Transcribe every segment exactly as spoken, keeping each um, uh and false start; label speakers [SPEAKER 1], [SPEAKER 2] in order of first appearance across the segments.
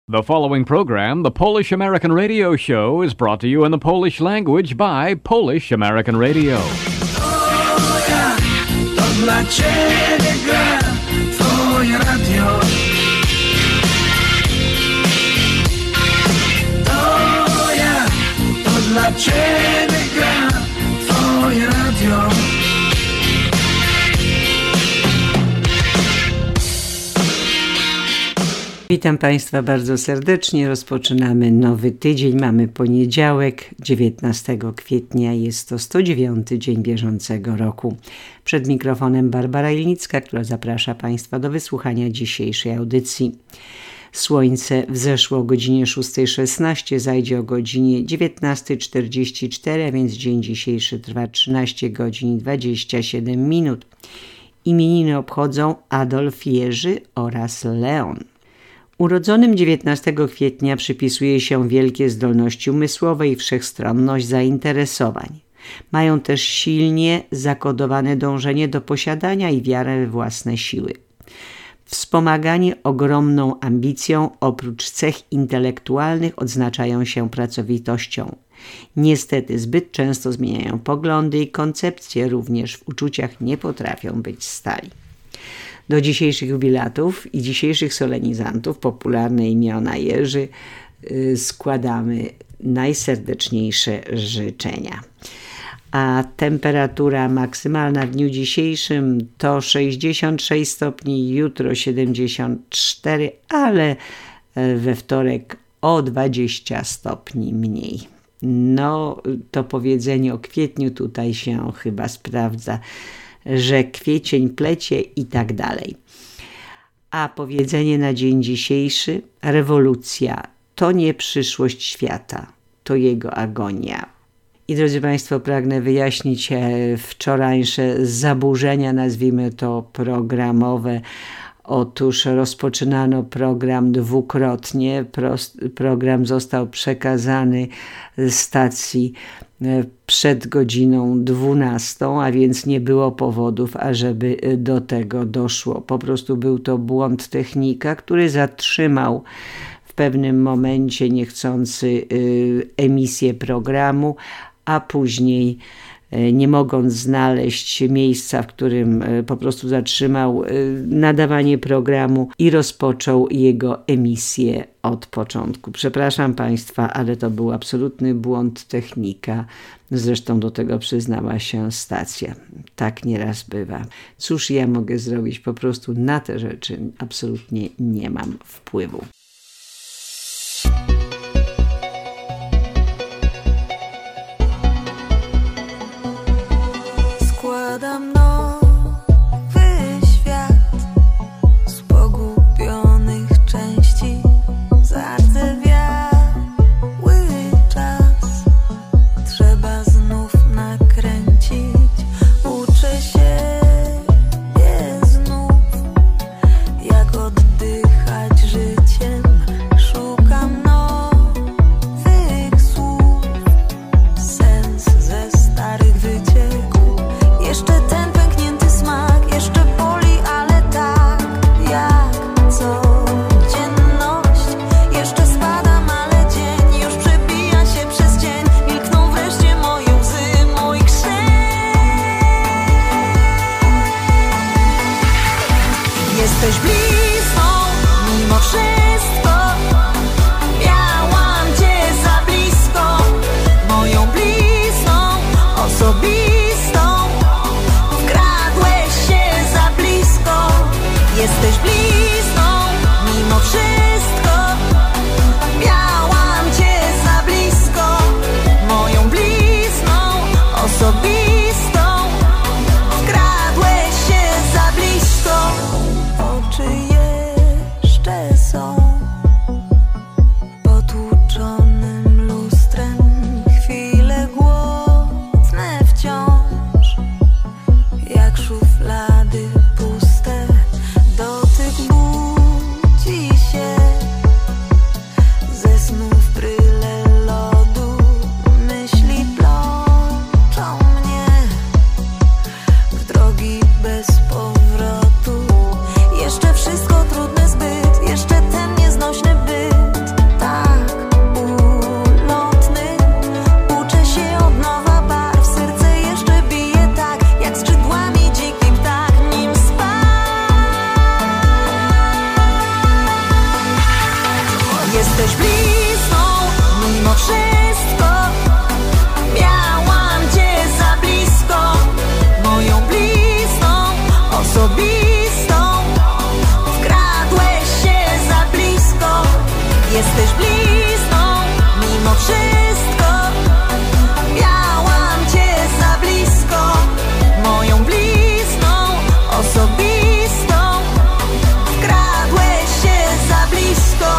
[SPEAKER 1] The following program, the Polish American Radio Show, is brought to you in the Polish language by Polish American Radio.
[SPEAKER 2] To ja, to dla Ciebie gra Twoje radio. To ja, to dla Ciebie gra Twoje radio.
[SPEAKER 3] Witam Państwa bardzo serdecznie. Rozpoczynamy nowy tydzień. Mamy poniedziałek, dziewiętnastego kwietnia. Jest to sto dziewiąty dzień bieżącego roku. Przed mikrofonem Barbara Ilnicka, która zaprasza Państwa do wysłuchania dzisiejszej audycji. Słońce wzeszło o godzinie szósta szesnaście, zajdzie o godzinie dziewiętnasta czterdzieści cztery, a więc dzień dzisiejszy trwa trzynaście godzin i dwadzieścia siedem minut. Imieniny obchodzą Adolf, Jerzy oraz Leon. Urodzonym dziewiętnastego kwietnia przypisuje się wielkie zdolności umysłowe i wszechstronność zainteresowań. Mają też silnie zakodowane dążenie do posiadania i wiarę we własne siły. Wspomagani ogromną ambicją, oprócz cech intelektualnych odznaczają się pracowitością. Niestety zbyt często zmieniają poglądy i koncepcje, również w uczuciach nie potrafią być stali. Do dzisiejszych jubilatów i dzisiejszych solenizantów, popularne imiona Jerzy, yy, składamy najserdeczniejsze życzenia. A temperatura maksymalna w dniu dzisiejszym to sześćdziesiąt sześć stopni, jutro siedemdziesiąt cztery, ale we wtorek o dwadzieścia stopni mniej. No, to powiedzenie o kwietniu tutaj się chyba sprawdza, że kwiecień plecie i tak dalej. A powiedzenie na dzień dzisiejszy: rewolucja to nie przyszłość świata, to jego agonia. I drodzy Państwo, pragnę wyjaśnić wczorajsze zaburzenia, nazwijmy to programowe. Otóż rozpoczynano program dwukrotnie. Program został przekazany stacji przed godziną dwunastą, a więc nie było powodów, ażeby do tego doszło. Po prostu był to błąd technika, który zatrzymał w pewnym momencie niechcący emisję programu, a później, nie mogąc znaleźć miejsca, w którym po prostu zatrzymał nadawanie programu i rozpoczął jego emisję od początku. Przepraszam Państwa, ale to był absolutny błąd technika. Zresztą do tego przyznała się stacja. Tak nieraz bywa. Cóż ja mogę zrobić? Po prostu na te rzeczy absolutnie nie mam wpływu.
[SPEAKER 4] Składam nowy świat z pogubionych części, zardzewiały czas. Trzeba znów nakręcić, uczę się znów, jak oddychać życiem. Szukam nowych słów, sens ze starych wycieków. Jeszcze ten pęknięty smak, jeszcze boli, ale tak jak codzienność. Jeszcze spadam, ale dzień już przebija się przez dzień. Milkną wreszcie moje łzy, mój krzyk. Jesteś blizną, mimo wszystko. Miałam cię za blisko, moją blizną osobistą. Jesteś blizną, mimo wszystko. Miałam cię za blisko, moją blizną osobistą. Wkradłeś się za blisko. Oczy jeszcze są potłuczonym lustrem. Chwile głodne wciąż, jak szuflady puste. Dotyk budzi się ze snów bryle lodu. Myśli plączą mnie w drogi bez powrotu. Jeszcze wszystko trudne zbyt, jeszcze ten nie Jesteś blizną, mimo wszystko. Miałam cię za blisko, moją blizną osobistą. Wkradłeś się za blisko. Jesteś blizną, mimo wszystko. Miałam cię za blisko, moją blizną osobistą. Wkradłeś się za blisko.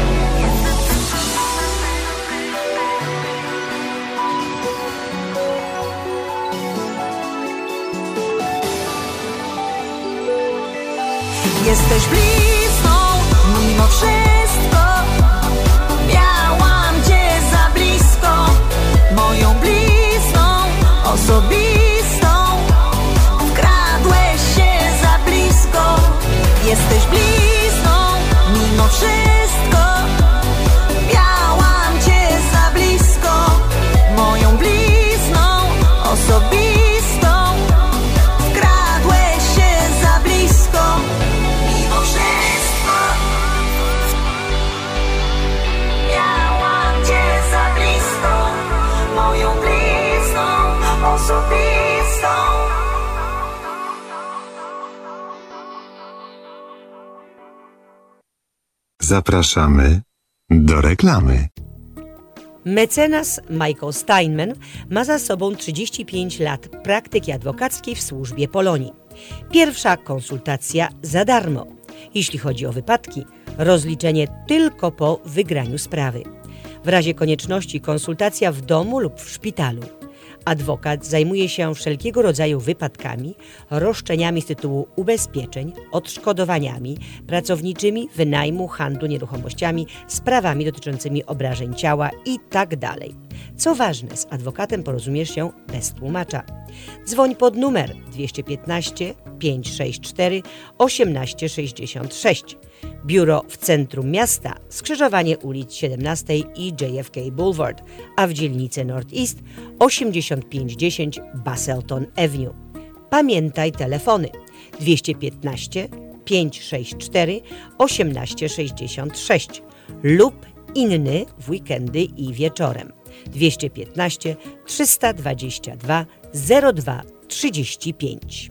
[SPEAKER 4] Jesteś blizną, mimo wszystko. Miałam cię za blisko, moją blizną osobistą. Wkradłeś się za blisko. Jesteś blizną, mimo wszystko. Miałam cię za blisko, moją blizną osobistą. Wkradłeś się za blisko. Mimo wszystko. Miałam cię za blisko, moją blizną osobistą.
[SPEAKER 5] Zapraszamy do reklamy.
[SPEAKER 3] Mecenas Michael Steinman ma za sobą trzydzieści pięć lat praktyki adwokackiej w służbie Polonii. Pierwsza konsultacja za darmo. Jeśli chodzi o wypadki, rozliczenie tylko po wygraniu sprawy. W razie konieczności konsultacja w domu lub w szpitalu. Adwokat zajmuje się wszelkiego rodzaju wypadkami, roszczeniami z tytułu ubezpieczeń, odszkodowaniami pracowniczymi, wynajmu, handlu nieruchomościami, sprawami dotyczącymi obrażeń ciała itd. Co ważne, z adwokatem porozumiesz się bez tłumacza. Dzwoń pod numer dwieście piętnaście, pięćset sześćdziesiąt cztery, osiemnaście sześćdziesiąt sześć. Biuro w centrum miasta, skrzyżowanie ulic siedemnastej i J F K Boulevard, a w dzielnicy Northeast osiemdziesiąt pięć dziesięć Busselton Avenue. Pamiętaj telefony dwieście piętnaście, pięćset sześćdziesiąt cztery, osiemnaście sześćdziesiąt sześć lub inny w weekendy i wieczorem dwieście piętnaście, trzysta dwadzieścia dwa, zero dwa trzydzieści pięć.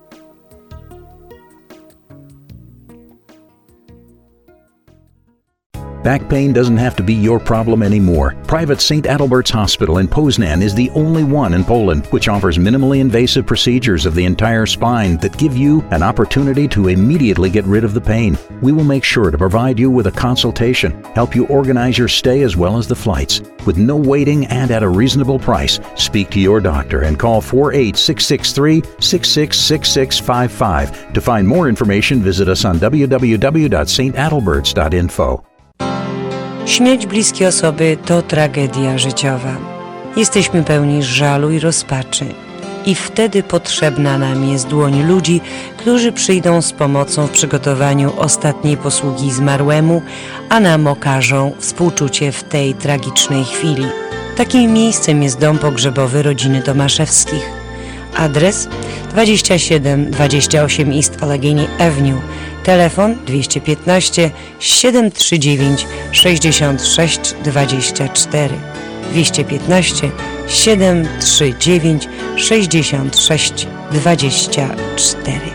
[SPEAKER 6] Back pain doesn't have to be your problem anymore. Private Saint Adalbert's Hospital in Poznan is the only one in Poland which offers minimally invasive procedures of the entire spine that give you an opportunity to immediately get rid of the pain. We will make sure to provide you with a consultation, help you organize your stay as well as the flights. With no waiting and at a reasonable price, speak to your doctor and call four eight six six three, six six six six five five. To find more information, visit us on w w w dot saint adalberts dot info.
[SPEAKER 3] Śmierć bliskiej osoby to tragedia życiowa. Jesteśmy pełni żalu i rozpaczy. I wtedy potrzebna nam jest dłoń ludzi, którzy przyjdą z pomocą w przygotowaniu ostatniej posługi zmarłemu, a nam okażą współczucie w tej tragicznej chwili. Takim miejscem jest dom pogrzebowy rodziny Tomaszewskich. Adres dwadzieścia siedem dwadzieścia osiem East Allegheny Avenue. Telefon dwieście piętnaście, siedem trzy dziewięć, sześćdziesiąt sześć dwadzieścia cztery. dwieście piętnaście, siedem trzy dziewięć, sześćdziesiąt sześć dwadzieścia cztery.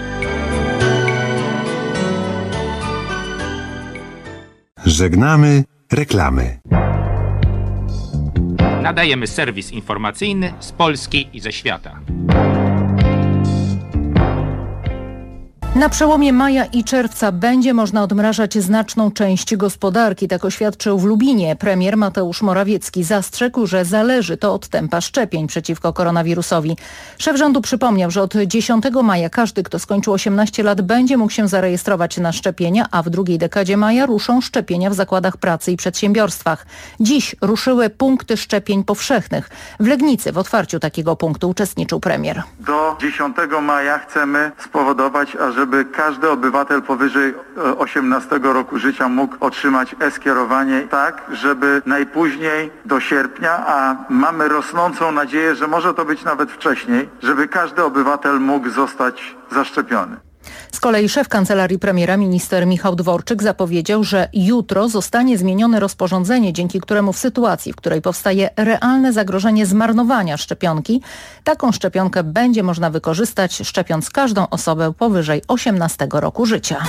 [SPEAKER 5] Żegnamy reklamy.
[SPEAKER 7] Nadajemy serwis informacyjny z Polski i ze świata.
[SPEAKER 8] Na przełomie maja i czerwca będzie można odmrażać znaczną część gospodarki. Tak oświadczył w Lubinie premier Mateusz Morawiecki. Zastrzegł, że zależy to od tempa szczepień przeciwko koronawirusowi. Szef rządu przypomniał, że od dziesiątego maja każdy, kto skończył osiemnaście lat, będzie mógł się zarejestrować na szczepienia, a w drugiej dekadzie maja ruszą szczepienia w zakładach pracy i przedsiębiorstwach. Dziś ruszyły punkty szczepień powszechnych. W Legnicy w otwarciu takiego punktu uczestniczył premier.
[SPEAKER 9] Do dziesiątego maja chcemy spowodować, ażeby żeby każdy obywatel powyżej osiemnastego roku życia mógł otrzymać e-skierowanie tak, żeby najpóźniej do sierpnia, a mamy rosnącą nadzieję, że może to być nawet wcześniej, żeby każdy obywatel mógł zostać zaszczepiony.
[SPEAKER 8] Z kolei szef kancelarii premiera, minister Michał Dworczyk, zapowiedział, że jutro zostanie zmienione rozporządzenie, dzięki któremu w sytuacji, w której powstaje realne zagrożenie zmarnowania szczepionki, taką szczepionkę będzie można wykorzystać, szczepiąc każdą osobę powyżej osiemnastego roku życia.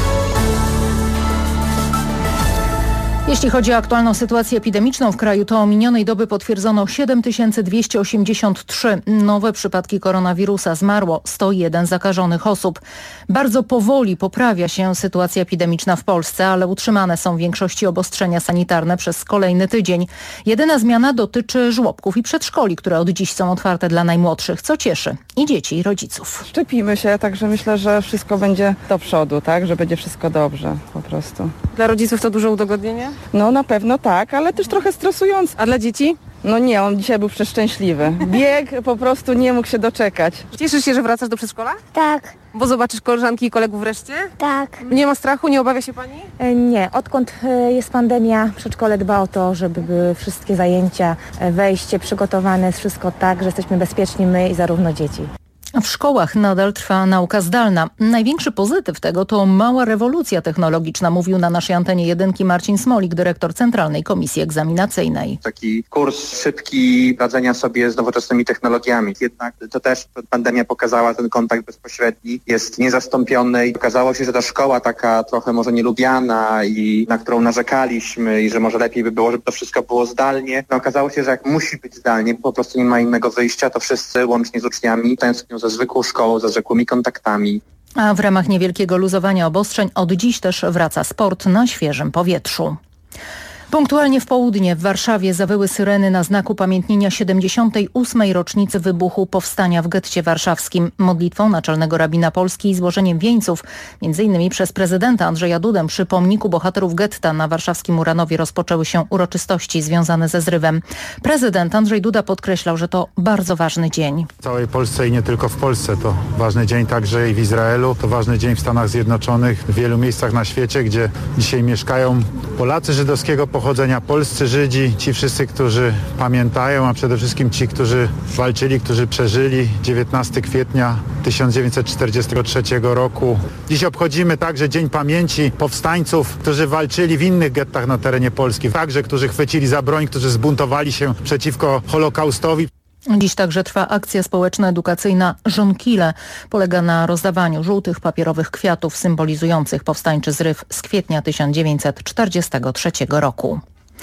[SPEAKER 8] Jeśli chodzi o aktualną sytuację epidemiczną w kraju, to minionej doby potwierdzono siedem tysięcy dwieście osiemdziesiąt trzy nowe przypadki koronawirusa. Zmarło sto jeden zakażonych osób. Bardzo powoli poprawia się sytuacja epidemiczna w Polsce, ale utrzymane są w większości obostrzenia sanitarne przez kolejny tydzień. Jedyna zmiana dotyczy żłobków i przedszkoli, które od dziś są otwarte dla najmłodszych, co cieszy i dzieci, i rodziców.
[SPEAKER 10] Szczepimy się, także myślę, że wszystko będzie do przodu, tak, że będzie wszystko dobrze po prostu.
[SPEAKER 11] Dla rodziców to duże udogodnienie?
[SPEAKER 10] No na pewno tak, ale też trochę stresujące.
[SPEAKER 11] A dla dzieci?
[SPEAKER 10] No nie, on dzisiaj był przeszczęśliwy. Bieg po prostu nie mógł się doczekać.
[SPEAKER 11] Cieszysz się, że wracasz do przedszkola?
[SPEAKER 12] Tak.
[SPEAKER 11] Bo zobaczysz koleżanki i kolegów wreszcie?
[SPEAKER 12] Tak.
[SPEAKER 11] Nie ma strachu, nie obawia się pani?
[SPEAKER 12] Nie, odkąd jest pandemia, przedszkole dba o to, żeby były wszystkie zajęcia, wejście przygotowane, wszystko tak, że jesteśmy bezpieczni my i zarówno dzieci.
[SPEAKER 8] W szkołach nadal trwa nauka zdalna. Największy pozytyw tego to mała rewolucja technologiczna, mówił na naszej antenie jedynki Marcin Smolik, dyrektor Centralnej Komisji Egzaminacyjnej.
[SPEAKER 13] Taki kurs szybki radzenia sobie z nowoczesnymi technologiami. Jednak to też pandemia pokazała, ten kontakt bezpośredni jest niezastąpiony i okazało się, że ta szkoła taka trochę może nielubiana i na którą narzekaliśmy i że może lepiej by było, żeby to wszystko było zdalnie. No okazało się, że jak musi być zdalnie, po prostu nie ma innego wyjścia, to wszyscy łącznie z uczniami tęsknią ze zwykłą szkołą, ze zwykłymi kontaktami.
[SPEAKER 8] A w ramach niewielkiego luzowania obostrzeń od dziś też wraca sport na świeżym powietrzu. Punktualnie w południe w Warszawie zawyły syreny na znak upamiętnienia siedemdziesiątej ósmej rocznicy wybuchu powstania w getcie warszawskim. Modlitwą naczelnego rabina Polski i złożeniem wieńców, między innymi przez prezydenta Andrzeja Dudę, przy pomniku bohaterów getta na warszawskim Uranowie rozpoczęły się uroczystości związane ze zrywem. Prezydent Andrzej Duda podkreślał, że to bardzo ważny dzień.
[SPEAKER 14] W całej Polsce i nie tylko w Polsce to ważny dzień także i w Izraelu, to ważny dzień w Stanach Zjednoczonych, w wielu miejscach na świecie, gdzie dzisiaj mieszkają Polacy żydowskiego pochodzenia. pochodzenia, polscy Żydzi, ci wszyscy, którzy pamiętają, a przede wszystkim ci, którzy walczyli, którzy przeżyli dziewiętnastego kwietnia tysiąc dziewięćset czterdziestego trzeciego roku. Dziś obchodzimy także Dzień Pamięci powstańców, którzy walczyli w innych gettach na terenie Polski, także którzy chwycili za broń, którzy zbuntowali się przeciwko Holokaustowi.
[SPEAKER 8] Dziś także trwa akcja społeczno-edukacyjna Żonkile. Polega na rozdawaniu żółtych papierowych kwiatów symbolizujących powstańczy zryw z kwietnia tysiąc dziewięćset czterdziestego trzeciego roku.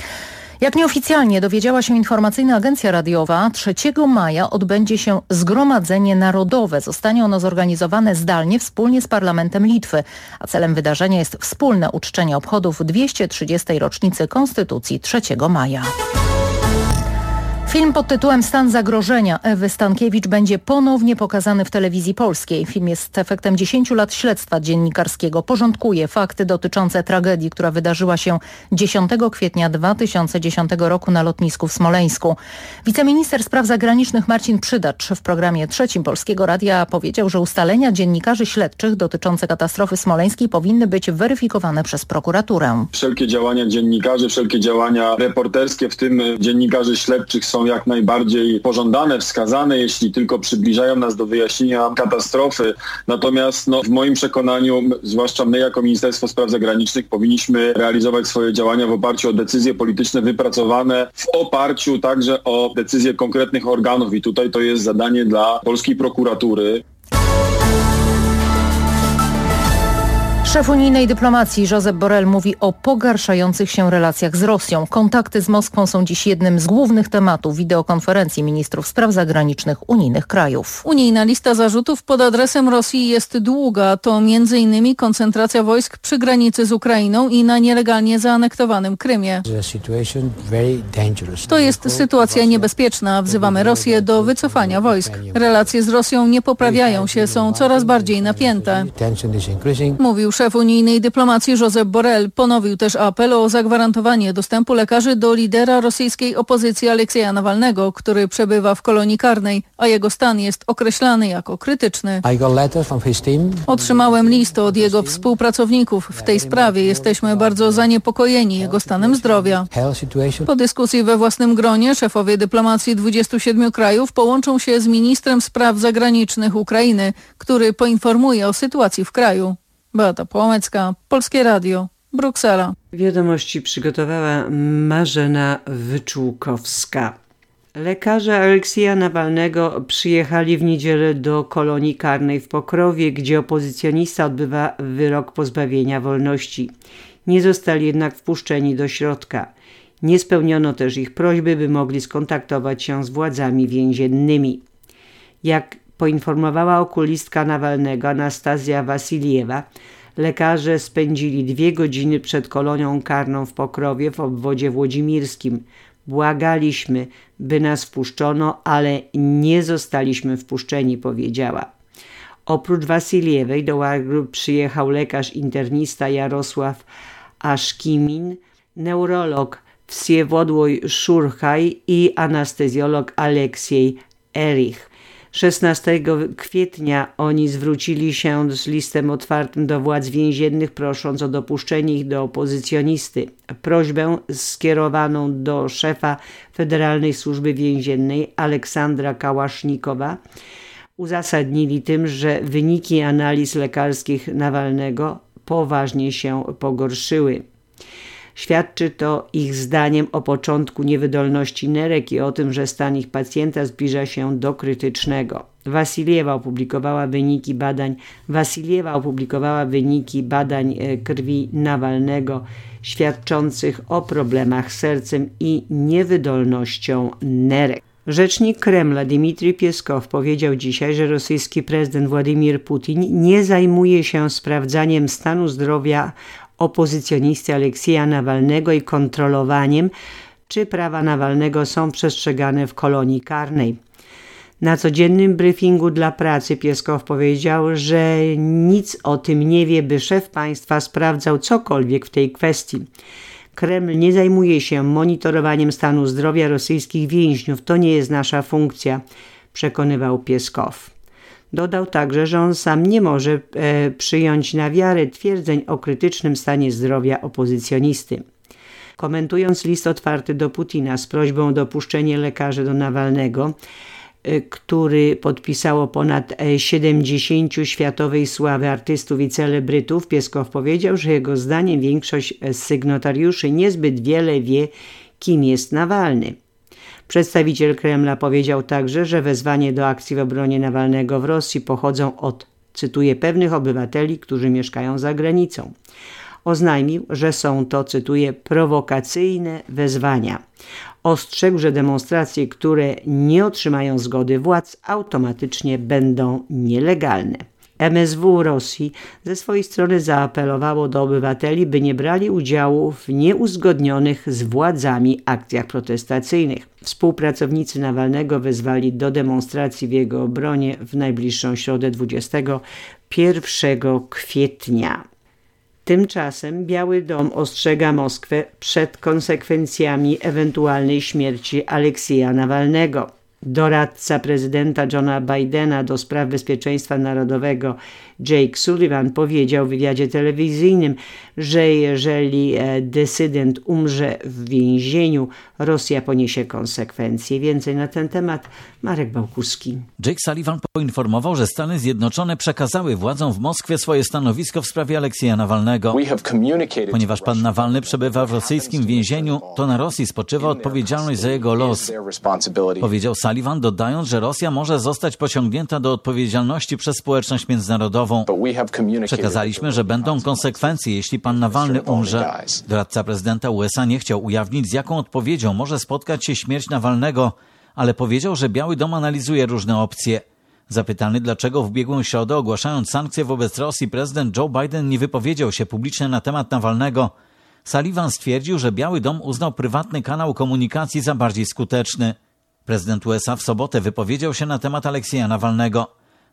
[SPEAKER 8] Jak nieoficjalnie dowiedziała się informacyjna agencja radiowa, trzeciego maja odbędzie się Zgromadzenie Narodowe. Zostanie ono zorganizowane zdalnie wspólnie z Parlamentem Litwy, a celem wydarzenia jest wspólne uczczenie obchodów dwieście trzydziestej rocznicy Konstytucji trzeciego maja. Film pod tytułem Stan zagrożenia Ewy Stankiewicz będzie ponownie pokazany w telewizji polskiej. Film jest efektem dziesięciu lat śledztwa dziennikarskiego. Porządkuje fakty dotyczące tragedii, która wydarzyła się dziesiątego kwietnia dwa tysiące dziesiątego roku na lotnisku w Smoleńsku. Wiceminister spraw zagranicznych Marcin Przydacz w programie trzecim Polskiego Radia powiedział, że ustalenia dziennikarzy śledczych dotyczące katastrofy smoleńskiej powinny być weryfikowane przez prokuraturę.
[SPEAKER 15] Wszelkie działania dziennikarzy, wszelkie działania reporterskie, w tym dziennikarzy śledczych, są jak najbardziej pożądane, wskazane, jeśli tylko przybliżają nas do wyjaśnienia katastrofy. Natomiast no, w moim przekonaniu, zwłaszcza my jako Ministerstwo Spraw Zagranicznych, powinniśmy realizować swoje działania w oparciu o decyzje polityczne wypracowane, w oparciu także o decyzje konkretnych organów i tutaj to jest zadanie dla polskiej prokuratury.
[SPEAKER 8] Szef unijnej dyplomacji Josep Borrell mówi o pogarszających się relacjach z Rosją. Kontakty z Moskwą są dziś jednym z głównych tematów wideokonferencji ministrów spraw zagranicznych unijnych krajów.
[SPEAKER 16] Unijna lista zarzutów pod adresem Rosji jest długa. To między innymi koncentracja wojsk przy granicy z Ukrainą i na nielegalnie zaanektowanym Krymie. To jest sytuacja niebezpieczna. Wzywamy Rosję do wycofania wojsk. Relacje z Rosją nie poprawiają się, są coraz bardziej napięte, mówił szef unijnej dyplomacji Josep Borrell. Ponowił też apel o zagwarantowanie dostępu lekarzy do lidera rosyjskiej opozycji Aleksieja Nawalnego, który przebywa w kolonii karnej, a jego stan jest określany jako krytyczny. Otrzymałem list od jego współpracowników. W tej sprawie jesteśmy bardzo zaniepokojeni jego stanem zdrowia. Po dyskusji we własnym gronie szefowie dyplomacji dwudziestu siedmiu krajów połączą się z ministrem spraw zagranicznych Ukrainy, który poinformuje o sytuacji w kraju. Beata Połomecka, Polskie Radio, Bruksela.
[SPEAKER 3] Wiadomości przygotowała Marzena Wyczółkowska. Lekarze Aleksieja Nawalnego przyjechali w niedzielę do kolonii karnej w Pokrowie, gdzie opozycjonista odbywa wyrok pozbawienia wolności. Nie zostali jednak wpuszczeni do środka. Nie spełniono też ich prośby, by mogli skontaktować się z władzami więziennymi. Jak poinformowała okulistka Nawalnego Anastazja Wasiliewa, lekarze spędzili dwie godziny przed kolonią karną w Pokrowie w obwodzie włodzimirskim. Błagaliśmy, by nas wpuszczono, ale nie zostaliśmy wpuszczeni, powiedziała. Oprócz Wasiliewej do łagru przyjechał lekarz internista Jarosław Aszkimin, neurolog Wsiewodłoj Szurchaj i anestezjolog Aleksiej Erich. szesnastego kwietnia oni zwrócili się z listem otwartym do władz więziennych, prosząc o dopuszczenie ich do opozycjonisty. Prośbę skierowaną do szefa Federalnej Służby Więziennej Aleksandra Kałasznikowa uzasadnili tym, że wyniki analiz lekarskich Nawalnego poważnie się pogorszyły. Świadczy to ich zdaniem o początku niewydolności nerek i o tym, że stan ich pacjenta zbliża się do krytycznego. Wasiliewa opublikowała wyniki badań, Wasiliewa opublikowała wyniki badań krwi Nawalnego świadczących o problemach z sercem i niewydolnością nerek. Rzecznik Kremla Dmitrij Pieskow powiedział dzisiaj, że rosyjski prezydent Władimir Putin nie zajmuje się sprawdzaniem stanu zdrowia opozycjonisty Aleksieja Nawalnego i kontrolowaniem, czy prawa Nawalnego są przestrzegane w kolonii karnej. Na codziennym briefingu dla pracy Pieskow powiedział, że nic o tym nie wie, by szef państwa sprawdzał cokolwiek w tej kwestii. Kreml nie zajmuje się monitorowaniem stanu zdrowia rosyjskich więźniów. To nie jest nasza funkcja, przekonywał Pieskow. Dodał także, że on sam nie może e, przyjąć na wiarę twierdzeń o krytycznym stanie zdrowia opozycjonisty. Komentując list otwarty do Putina z prośbą o dopuszczenie lekarzy do Nawalnego, e, który podpisało ponad siedemdziesięciu światowej sławy artystów i celebrytów, Pieskow powiedział, że jego zdaniem większość sygnatariuszy niezbyt wiele wie, kim jest Nawalny. Przedstawiciel Kremla powiedział także, że wezwanie do akcji w obronie Nawalnego w Rosji pochodzą od, cytuję, pewnych obywateli, którzy mieszkają za granicą. Oznajmił, że są to, cytuję, prowokacyjne wezwania. Ostrzegł, że demonstracje, które nie otrzymają zgody władz, automatycznie będą nielegalne. M S W Rosji ze swojej strony zaapelowało do obywateli, by nie brali udziału w nieuzgodnionych z władzami akcjach protestacyjnych. Współpracownicy Nawalnego wezwali do demonstracji w jego obronie w najbliższą środę dwudziestego pierwszego kwietnia. Tymczasem Biały Dom ostrzega Moskwę przed konsekwencjami ewentualnej śmierci Aleksieja Nawalnego. Doradca prezydenta Johna Bidena do spraw bezpieczeństwa narodowego Jake Sullivan powiedział w wywiadzie telewizyjnym, że jeżeli dysydent umrze w więzieniu, Rosja poniesie konsekwencje. Więcej na ten temat Marek Bałkuski.
[SPEAKER 17] Jake Sullivan poinformował, że Stany Zjednoczone przekazały władzom w Moskwie swoje stanowisko w sprawie Aleksieja Nawalnego. Ponieważ pan Nawalny przebywa w rosyjskim więzieniu, to na Rosji spoczywa odpowiedzialność za jego los, powiedział Sullivan, dodając, że Rosja może zostać pociągnięta do odpowiedzialności przez społeczność międzynarodową. Przekazaliśmy, że będą konsekwencje, jeśli pan Nawalny umrze. Doradca prezydenta U S A nie chciał ujawnić, z jaką odpowiedzią może spotkać się śmierć Nawalnego, ale powiedział, że Biały Dom analizuje różne opcje. Zapytany, dlaczego w ubiegłą środę, ogłaszając sankcje wobec Rosji, prezydent Joe Biden nie wypowiedział się publicznie na temat Nawalnego, Sullivan stwierdził, że Biały Dom uznał prywatny kanał komunikacji za bardziej skuteczny. Prezydent U S A w sobotę wypowiedział się na temat Aleksieja Nawalnego.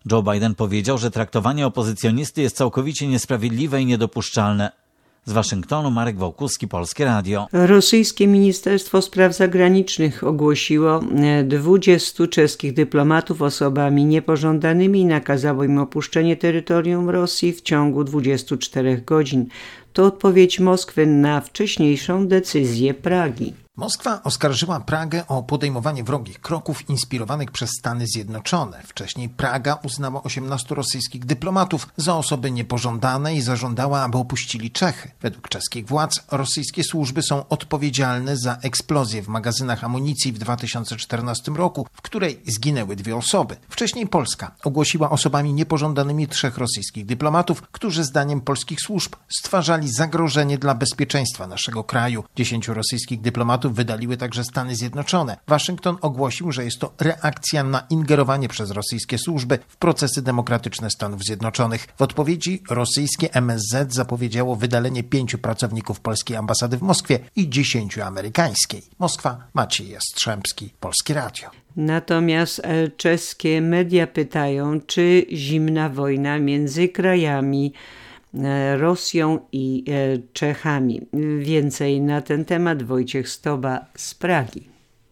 [SPEAKER 17] Joe Biden powiedział, że traktowanie opozycjonisty jest całkowicie niesprawiedliwe i niedopuszczalne. Z Waszyngtonu Marek Wałkuski, Polskie Radio.
[SPEAKER 3] Rosyjskie Ministerstwo Spraw Zagranicznych ogłosiło dwudziestu czeskich dyplomatów osobami niepożądanymi i nakazało im opuszczenie terytorium Rosji w ciągu dwudziestu czterech godzin. To odpowiedź Moskwy na wcześniejszą decyzję Pragi.
[SPEAKER 18] Moskwa oskarżyła Pragę o podejmowanie wrogich kroków inspirowanych przez Stany Zjednoczone. Wcześniej Praga uznała osiemnastu rosyjskich dyplomatów za osoby niepożądane i zażądała, aby opuścili Czechy. Według czeskich władz rosyjskie służby są odpowiedzialne za eksplozję w magazynach amunicji w dwa tysiące czternastym roku, w której zginęły dwie osoby. Wcześniej Polska ogłosiła osobami niepożądanymi trzech rosyjskich dyplomatów, którzy zdaniem polskich służb stwarzali zagrożenie dla bezpieczeństwa naszego kraju. Dziesięciu rosyjskich dyplomatów wydaliły także Stany Zjednoczone. Waszyngton ogłosił, że jest to reakcja na ingerowanie przez rosyjskie służby w procesy demokratyczne Stanów Zjednoczonych. W odpowiedzi rosyjskie M S Z zapowiedziało wydalenie pięciu pracowników polskiej ambasady w Moskwie i dziesięciu amerykańskiej. Moskwa, Maciej Jastrzębski, Polskie Radio.
[SPEAKER 3] Natomiast czeskie media pytają, czy zimna wojna między krajami Rosją i Czechami. Więcej na ten temat Wojciech Stoba z Pragi.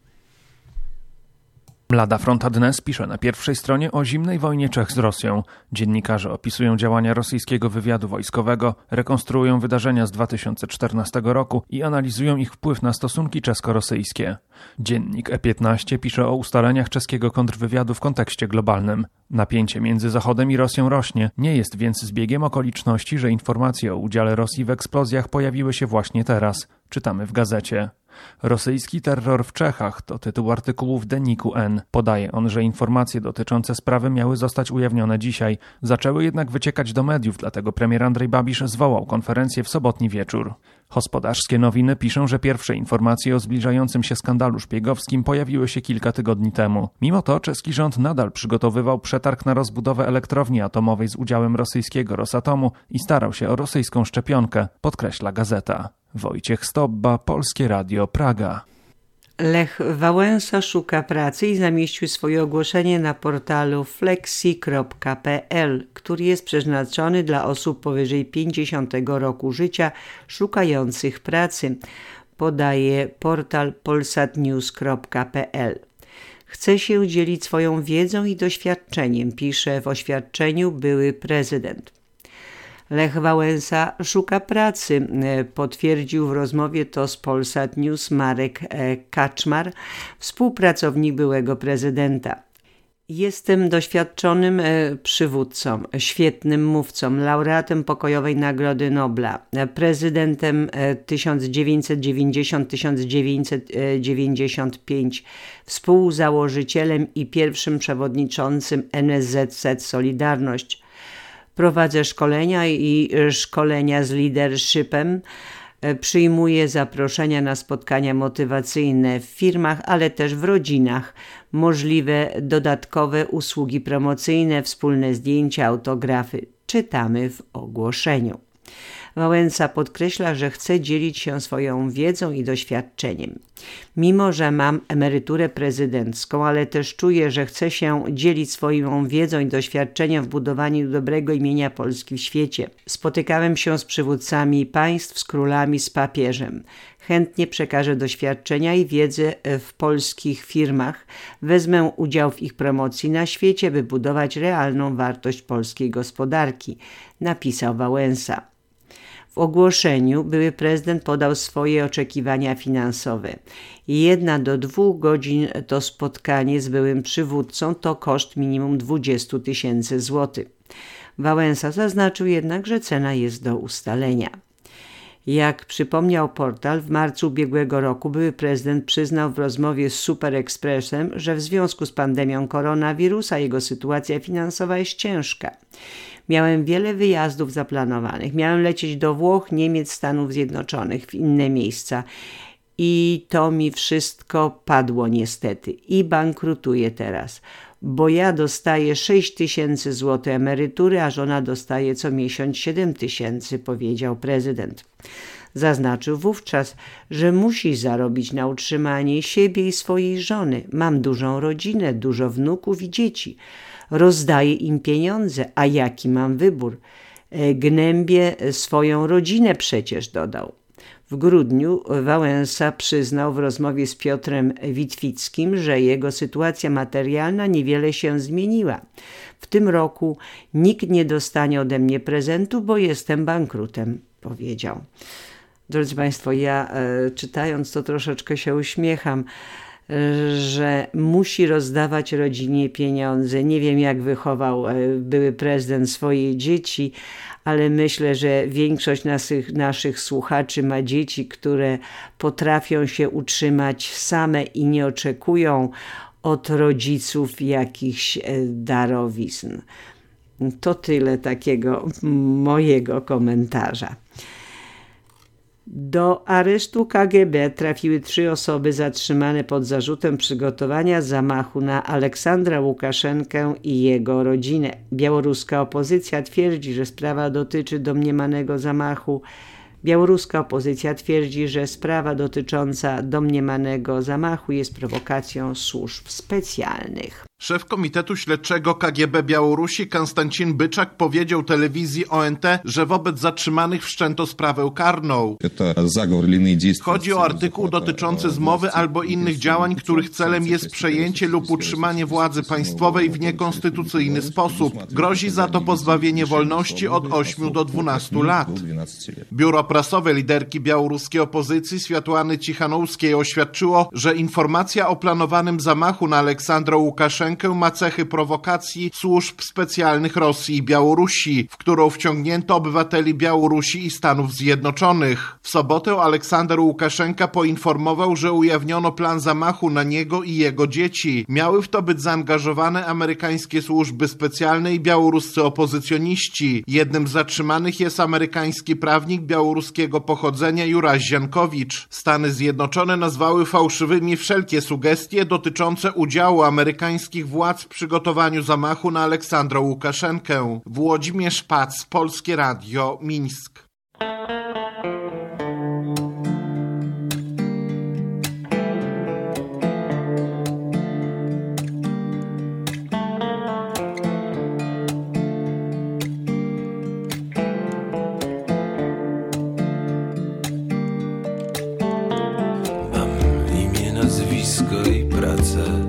[SPEAKER 19] Lada Front Adnes pisze na pierwszej stronie o zimnej wojnie Czech z Rosją. Dziennikarze opisują działania rosyjskiego wywiadu wojskowego, rekonstruują wydarzenia z dwa tysiące czternastego roku i analizują ich wpływ na stosunki czesko-rosyjskie. Dziennik E piętnaście pisze o ustaleniach czeskiego kontrwywiadu w kontekście globalnym. Napięcie między Zachodem i Rosją rośnie, nie jest więc zbiegiem okoliczności, że informacje o udziale Rosji w eksplozjach pojawiły się właśnie teraz. Czytamy w gazecie. Rosyjski terror w Czechach to tytuł artykułu w Denniku N. Podaje on, że informacje dotyczące sprawy miały zostać ujawnione dzisiaj. Zaczęły jednak wyciekać do mediów, dlatego premier Andrzej Babisz zwołał konferencję w sobotni wieczór. Gospodarskie nowiny piszą, że pierwsze informacje o zbliżającym się skandalu szpiegowskim pojawiły się kilka tygodni temu. Mimo to czeski rząd nadal przygotowywał przetarg na rozbudowę elektrowni atomowej z udziałem rosyjskiego Rosatomu i starał się o rosyjską szczepionkę, podkreśla gazeta. Wojciech Stobba, Polskie Radio, Praga.
[SPEAKER 3] Lech Wałęsa szuka pracy i zamieścił swoje ogłoszenie na portalu flexi kropka p l, który jest przeznaczony dla osób powyżej pięćdziesiątego roku życia szukających pracy, podaje portal polsatnews kropka p l. Chce się dzielić swoją wiedzą i doświadczeniem, pisze w oświadczeniu były prezydent. Lech Wałęsa szuka pracy, potwierdził w rozmowie to z Polsat News Marek Kaczmar, współpracownik byłego prezydenta. Jestem doświadczonym przywódcą, świetnym mówcą, laureatem Pokojowej Nagrody Nobla, prezydentem tysiąc dziewięćset dziewięćdziesiąt do tysiąc dziewięćset dziewięćdziesiąt pięć, współzałożycielem i pierwszym przewodniczącym N S Z Z Solidarność. Prowadzę szkolenia i szkolenia z leadershipem, przyjmuję zaproszenia na spotkania motywacyjne w firmach, ale też w rodzinach, możliwe dodatkowe usługi promocyjne, wspólne zdjęcia, autografy. Czytamy w ogłoszeniu. Wałęsa podkreśla, że chce dzielić się swoją wiedzą i doświadczeniem. Mimo że mam emeryturę prezydencką, ale też czuję, że chcę się dzielić swoją wiedzą i doświadczeniem w budowaniu dobrego imienia Polski w świecie. Spotykałem się z przywódcami państw, z królami, z papieżem. Chętnie przekażę doświadczenia i wiedzę w polskich firmach. Wezmę udział w ich promocji na świecie, by budować realną wartość polskiej gospodarki, napisał Wałęsa. W ogłoszeniu były prezydent podał swoje oczekiwania finansowe. Jedna do dwóch godzin to spotkanie z byłym przywódcą to koszt minimum dwadzieścia tysięcy złotych. Wałęsa zaznaczył jednak, że cena jest do ustalenia. Jak przypomniał portal, w marcu ubiegłego roku były prezydent przyznał w rozmowie z Super Expressem, że w związku z pandemią koronawirusa jego sytuacja finansowa jest ciężka. Miałem wiele wyjazdów zaplanowanych. Miałem lecieć do Włoch, Niemiec, Stanów Zjednoczonych, w inne miejsca. I to mi wszystko padło niestety. I bankrutuję teraz, bo ja dostaję sześć tysięcy złotych emerytury, a żona dostaje co miesiąc siedem tysięcy, powiedział prezydent. Zaznaczył wówczas, że musi zarobić na utrzymanie siebie i swojej żony. Mam dużą rodzinę, dużo wnuków i dzieci. Rozdaję im pieniądze, a jaki mam wybór? Gnębię swoją rodzinę przecież, dodał. W grudniu Wałęsa przyznał w rozmowie z Piotrem Witwickim, że jego sytuacja materialna niewiele się zmieniła. W tym roku nikt nie dostanie ode mnie prezentu, bo jestem bankrutem, powiedział. Drodzy Państwo, ja e, czytając to troszeczkę się uśmiecham, e, że musi rozdawać rodzinie pieniądze. Nie wiem, jak wychował e, były prezydent swoje dzieci, ale myślę, że większość naszych, naszych słuchaczy ma dzieci, które potrafią się utrzymać same i nie oczekują od rodziców jakichś darowizn. To tyle takiego mojego komentarza. Do aresztu K G B trafiły trzy osoby zatrzymane pod zarzutem przygotowania zamachu na Aleksandra Łukaszenkę i jego rodzinę. Białoruska opozycja twierdzi, że sprawa dotyczy domniemanego zamachu. Białoruska opozycja twierdzi, że sprawa dotycząca domniemanego zamachu jest prowokacją służb specjalnych.
[SPEAKER 20] Szef Komitetu Śledczego K G B Białorusi Konstancin Byczak powiedział telewizji O N T, że wobec zatrzymanych wszczęto sprawę karną. Chodzi o artykuł dotyczący zmowy albo innych działań, których celem jest przejęcie lub utrzymanie władzy państwowej w niekonstytucyjny sposób. Grozi za to pozbawienie wolności od ośmiu do dwunastu lat. Biuro prasowe liderki białoruskiej opozycji Światłany Cichanouskiej oświadczyło, że informacja o planowanym zamachu na Aleksandra Łukaszenkę ma cechy prowokacji służb specjalnych Rosji i Białorusi, w którą wciągnięto obywateli Białorusi i Stanów Zjednoczonych. W sobotę Aleksander Łukaszenka poinformował, że ujawniono plan zamachu na niego i jego dzieci. Miały w to być zaangażowane amerykańskie służby specjalne i białoruscy opozycjoniści. Jednym z zatrzymanych jest amerykański prawnik białoruskiego pochodzenia Juraj Ziankowicz. Stany Zjednoczone nazwały fałszywymi wszelkie sugestie dotyczące udziału amerykańskich władz w przygotowaniu zamachu na Aleksandra Łukaszenkę. Włodzimierz Pac, Polskie Radio, Mińsk.
[SPEAKER 2] Mam imię, nazwisko i pracę.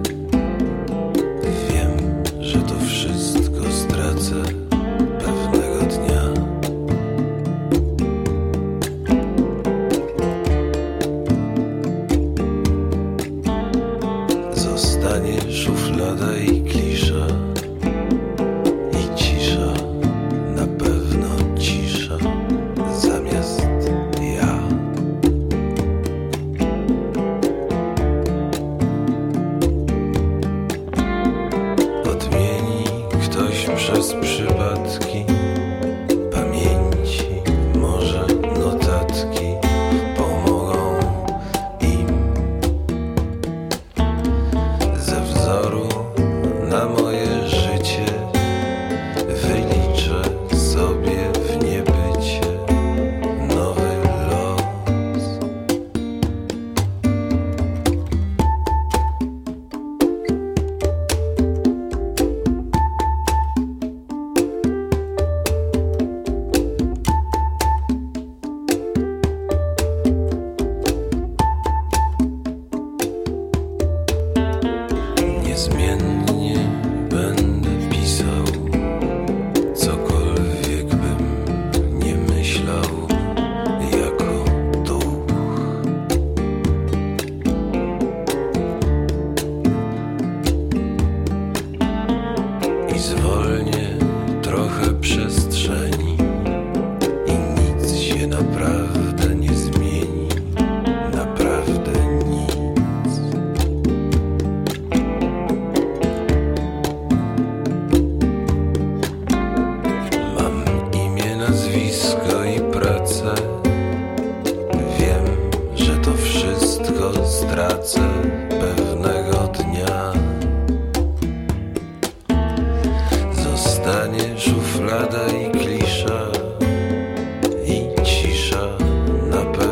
[SPEAKER 2] Szuflada i klisza i cisza na pewno.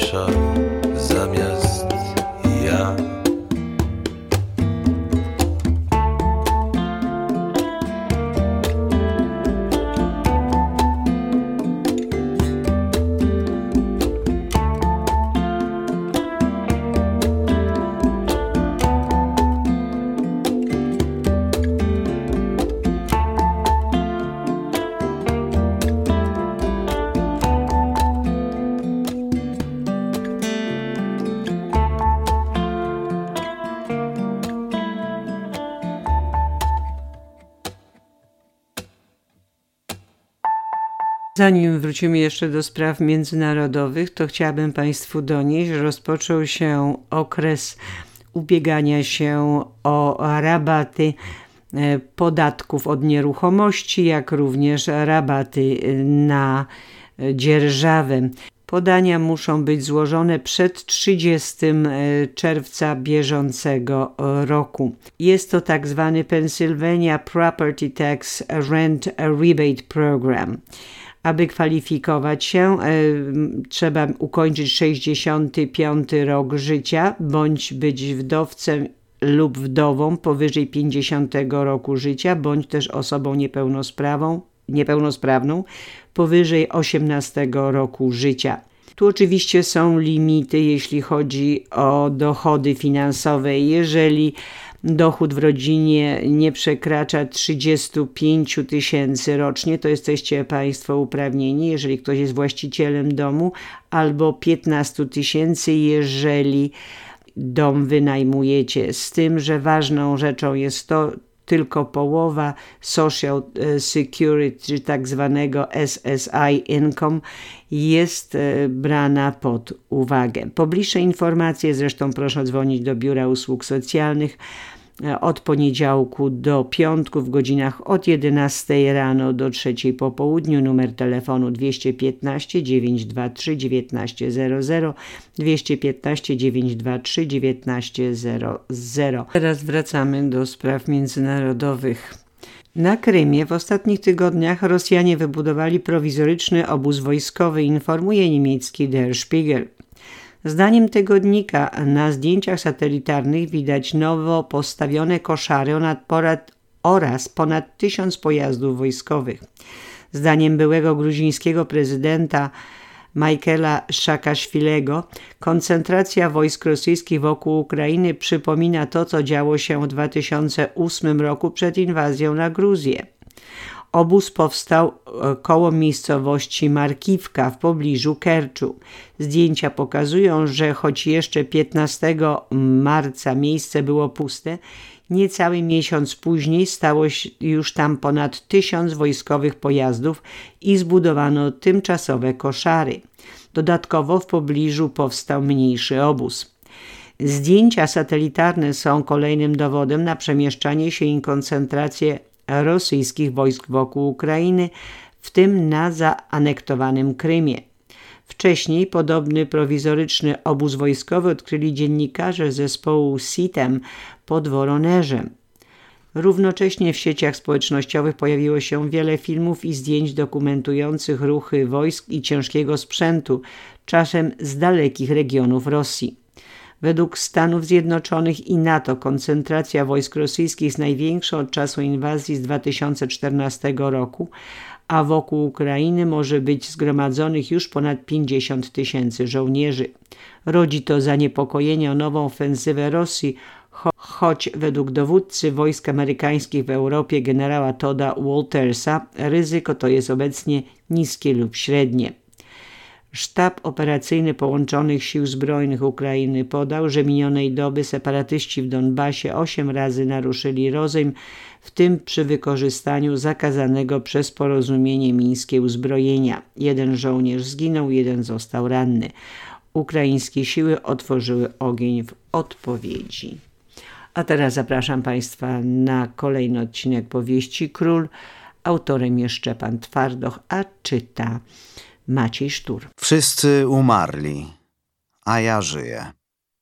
[SPEAKER 2] lepsza zamiast ja.
[SPEAKER 3] Zanim wrócimy jeszcze do spraw międzynarodowych, to chciałabym Państwu donieść, że rozpoczął się okres ubiegania się o rabaty podatków od nieruchomości, jak również rabaty na dzierżawę. Podania muszą być złożone przed trzydziestego czerwca bieżącego roku. Jest to tak zwany Pennsylvania Property Tax Rent Rebate Program. Aby kwalifikować się, y, trzeba ukończyć sześćdziesiąty piąty rok życia, bądź być wdowcem lub wdową powyżej pięćdziesiątego roku życia, bądź też osobą niepełnosprawną, niepełnosprawną powyżej osiemnastego roku życia. Tu oczywiście są limity, jeśli chodzi o dochody finansowe. Jeżeli dochód w rodzinie nie przekracza trzydzieści pięć tysięcy rocznie, to jesteście Państwo uprawnieni, jeżeli ktoś jest właścicielem domu, albo piętnaście tysięcy, jeżeli dom wynajmujecie. Z tym, że ważną rzeczą jest to, tylko połowa Social Security, czy tak zwanego S S I income jest brana pod uwagę. Pobliższe informacje zresztą proszę dzwonić do Biura Usług Socjalnych od poniedziałku do piątku w godzinach od jedenastej rano do trzeciej po południu. Numer telefonu dwieście piętnaście dziewięćset dwadzieścia trzy dziewiętnaście zero zero, dwieście piętnaście dziewięćset dwadzieścia trzy dziewiętnaście zero zero. Teraz wracamy do spraw międzynarodowych. Na Krymie w ostatnich tygodniach Rosjanie wybudowali prowizoryczny obóz wojskowy, informuje niemiecki Der Spiegel. Zdaniem tygodnika na zdjęciach satelitarnych widać nowo postawione koszary oraz ponad tysiąc pojazdów wojskowych. Zdaniem byłego gruzińskiego prezydenta Michaela Saakaszwilego koncentracja wojsk rosyjskich wokół Ukrainy przypomina to, co działo się w dwa tysiące ósmym roku przed inwazją na Gruzję. Obóz powstał koło miejscowości Markiwka w pobliżu Kerczu. Zdjęcia pokazują, że choć jeszcze piętnastego marca miejsce było puste, niecały miesiąc później stało się już tam ponad tysiąc wojskowych pojazdów i zbudowano tymczasowe koszary. Dodatkowo w pobliżu powstał mniejszy obóz. Zdjęcia satelitarne są kolejnym dowodem na przemieszczanie się i koncentrację rosyjskich wojsk wokół Ukrainy, w tym na zaanektowanym Krymie. Wcześniej podobny prowizoryczny obóz wojskowy odkryli dziennikarze zespołu SITEM pod Woroneżem. Równocześnie w sieciach społecznościowych pojawiło się wiele filmów i zdjęć dokumentujących ruchy wojsk i ciężkiego sprzętu, czasem z dalekich regionów Rosji. Według Stanów Zjednoczonych i NATO koncentracja wojsk rosyjskich jest największa od czasu inwazji z dwa tysiące czternastego roku, a wokół Ukrainy może być zgromadzonych już ponad pięćdziesiąt tysięcy żołnierzy. Rodzi to zaniepokojenie o nową ofensywę Rosji, cho- choć według dowódcy wojsk amerykańskich w Europie generała Todda Waltersa ryzyko to jest obecnie niskie lub średnie. Sztab Operacyjny Połączonych Sił Zbrojnych Ukrainy podał, że minionej doby separatyści w Donbasie osiem razy naruszyli rozejm, w tym przy wykorzystaniu zakazanego przez porozumienie mińskie uzbrojenia. Jeden żołnierz zginął, jeden został ranny. Ukraińskie siły otworzyły ogień w odpowiedzi. A teraz zapraszam Państwa na kolejny odcinek powieści Król. Autorem jest Szczepan Twardoch, a czyta Maciej Sztur.
[SPEAKER 21] Wszyscy umarli, a ja żyję.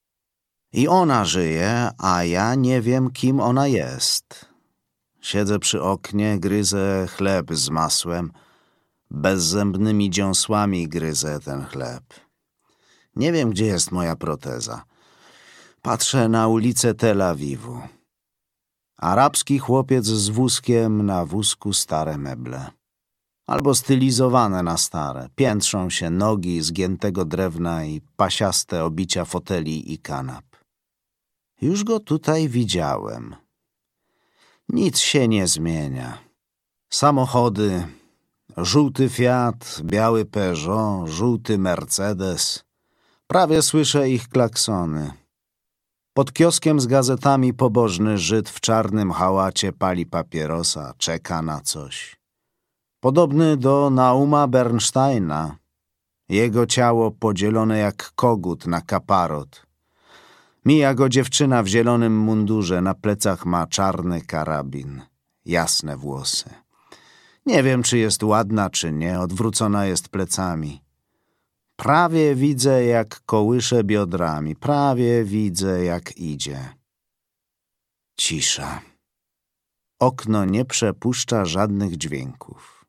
[SPEAKER 21] I ona żyje, a ja nie wiem, kim ona jest. Siedzę przy oknie, gryzę chleb z masłem, bezzębnymi dziąsłami gryzę ten chleb. Nie wiem, gdzie jest moja proteza. Patrzę na ulicę Tel Awiwu. Arabski chłopiec z wózkiem, na wózku stare meble. Albo stylizowane na stare. Piętrzą się nogi zgiętego drewna i pasiaste obicia foteli i kanap. Już go tutaj widziałem. Nic się nie zmienia. Samochody, żółty Fiat, biały Peugeot, żółty Mercedes. Prawie słyszę ich klaksony. Pod kioskiem z gazetami pobożny Żyd w czarnym chałacie pali papierosa, czeka na coś. Podobny do Nauma Bernsteina. Jego ciało podzielone jak kogut na kaparot. Mija go dziewczyna w zielonym mundurze, na plecach ma czarny karabin, jasne włosy. Nie wiem, czy jest ładna, czy nie, odwrócona jest plecami. Prawie widzę, jak kołysze biodrami, prawie widzę, jak idzie. Cisza. Okno nie przepuszcza żadnych dźwięków.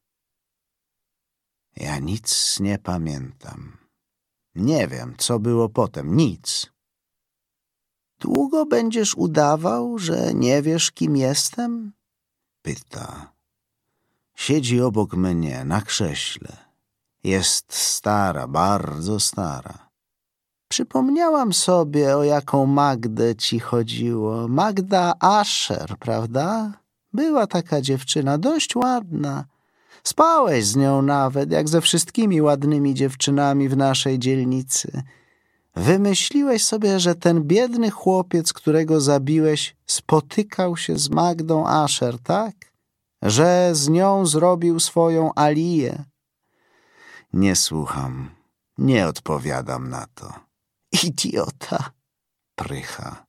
[SPEAKER 21] Ja nic nie pamiętam. Nie wiem, co było potem, nic. Długo będziesz udawał, że nie wiesz, kim jestem? Pyta. Siedzi obok mnie na krześle. Jest stara, bardzo stara. Przypomniałam sobie, o jaką Magdę ci chodziło. Magda Asher, prawda? Była taka dziewczyna, dość ładna. Spałeś z nią nawet, jak ze wszystkimi ładnymi dziewczynami w naszej dzielnicy. Wymyśliłeś sobie, że ten biedny chłopiec, którego zabiłeś, spotykał się z Magdą Asher, tak? Że z nią zrobił swoją Aliję. Nie słucham, nie odpowiadam na to. Idiota, prycha.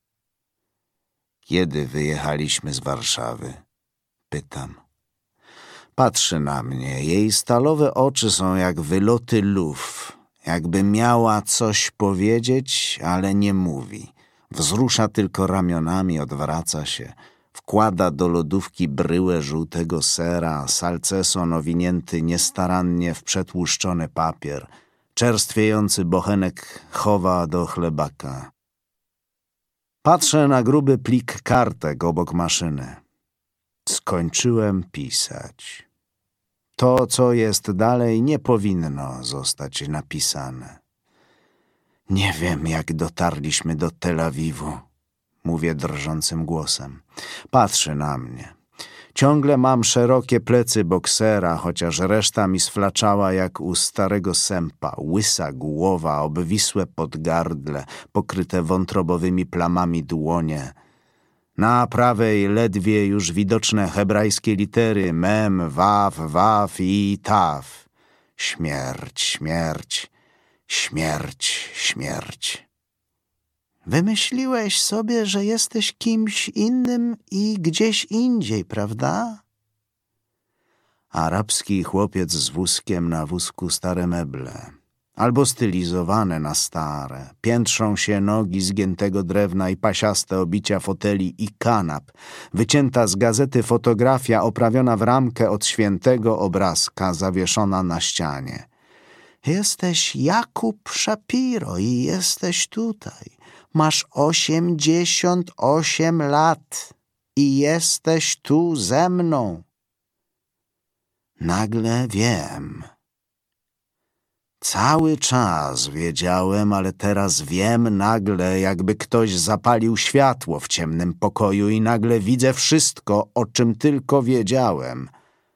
[SPEAKER 21] Kiedy wyjechaliśmy z Warszawy? Pytam. Patrzy na mnie, jej stalowe oczy są jak wyloty luf. Jakby miała coś powiedzieć, ale nie mówi. Wzrusza tylko ramionami, odwraca się. Wkłada do lodówki bryłę żółtego sera, salceson owinięty niestarannie w przetłuszczony papier. Czerstwiejący bochenek chowa do chlebaka. Patrzę na gruby plik kartek obok maszyny. Skończyłem pisać. To, co jest dalej, nie powinno zostać napisane. Nie wiem, jak dotarliśmy do Tel Awiwu, mówię drżącym głosem. Patrzy na mnie. Ciągle mam szerokie plecy boksera, chociaż reszta mi sflaczała jak u starego sępa. Łysa głowa, obwisłe podgardle, pokryte wątrobowymi plamami dłonie. Na prawej ledwie już widoczne hebrajskie litery mem, waw, waw i taw. Śmierć, śmierć, śmierć, śmierć. Wymyśliłeś sobie, że jesteś kimś innym i gdzieś indziej, prawda? Arabski chłopiec z wózkiem, na wózku stare meble. Albo stylizowane na stare. Piętrzą się nogi zgiętego drewna i pasiaste obicia foteli i kanap. Wycięta z gazety fotografia oprawiona w ramkę od świętego obrazka zawieszona na ścianie. Jesteś Jakub Szapiro i jesteś tutaj. Masz osiemdziesiąt osiem lat i jesteś tu ze mną. Nagle wiem. Cały czas wiedziałem, ale teraz wiem nagle, jakby ktoś zapalił światło w ciemnym pokoju i nagle widzę wszystko, o czym tylko wiedziałem.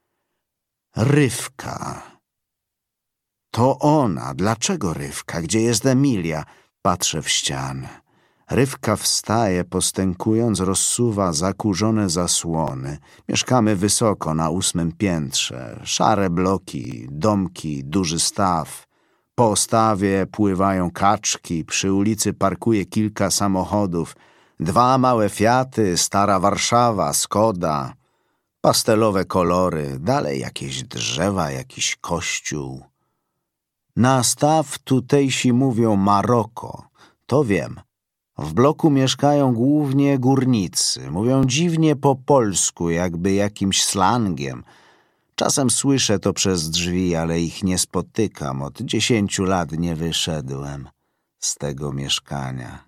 [SPEAKER 21] Rywka. To ona. Dlaczego Rywka? Gdzie jest Emilia? Patrzę w ścianę. Rywka wstaje, postękując, rozsuwa zakurzone zasłony. Mieszkamy wysoko, na ósmym piętrze. Szare bloki, domki, duży staw. Po stawie pływają kaczki, przy ulicy parkuje kilka samochodów. Dwa małe Fiaty, stara Warszawa, Skoda. Pastelowe kolory, dalej jakieś drzewa, jakiś kościół. Na staw tutejsi mówią Maroko, to wiem. W bloku mieszkają głównie górnicy. Mówią dziwnie po polsku, jakby jakimś slangiem. Czasem słyszę to przez drzwi, ale ich nie spotykam. Od dziesięciu lat nie wyszedłem. z tego mieszkania.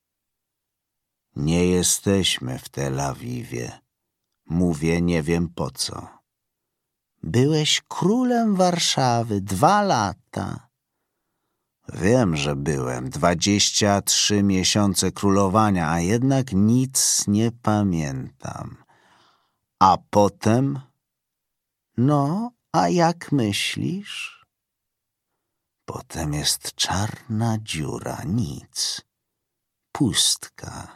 [SPEAKER 21] Nie jesteśmy w Tel Awiwie. Mówię, nie wiem po co. Byłeś królem Warszawy dwa lata. Wiem, że byłem dwadzieścia trzy miesiące królowania, a jednak nic nie pamiętam. A potem? No, a jak myślisz? Potem jest czarna dziura, nic. Pustka.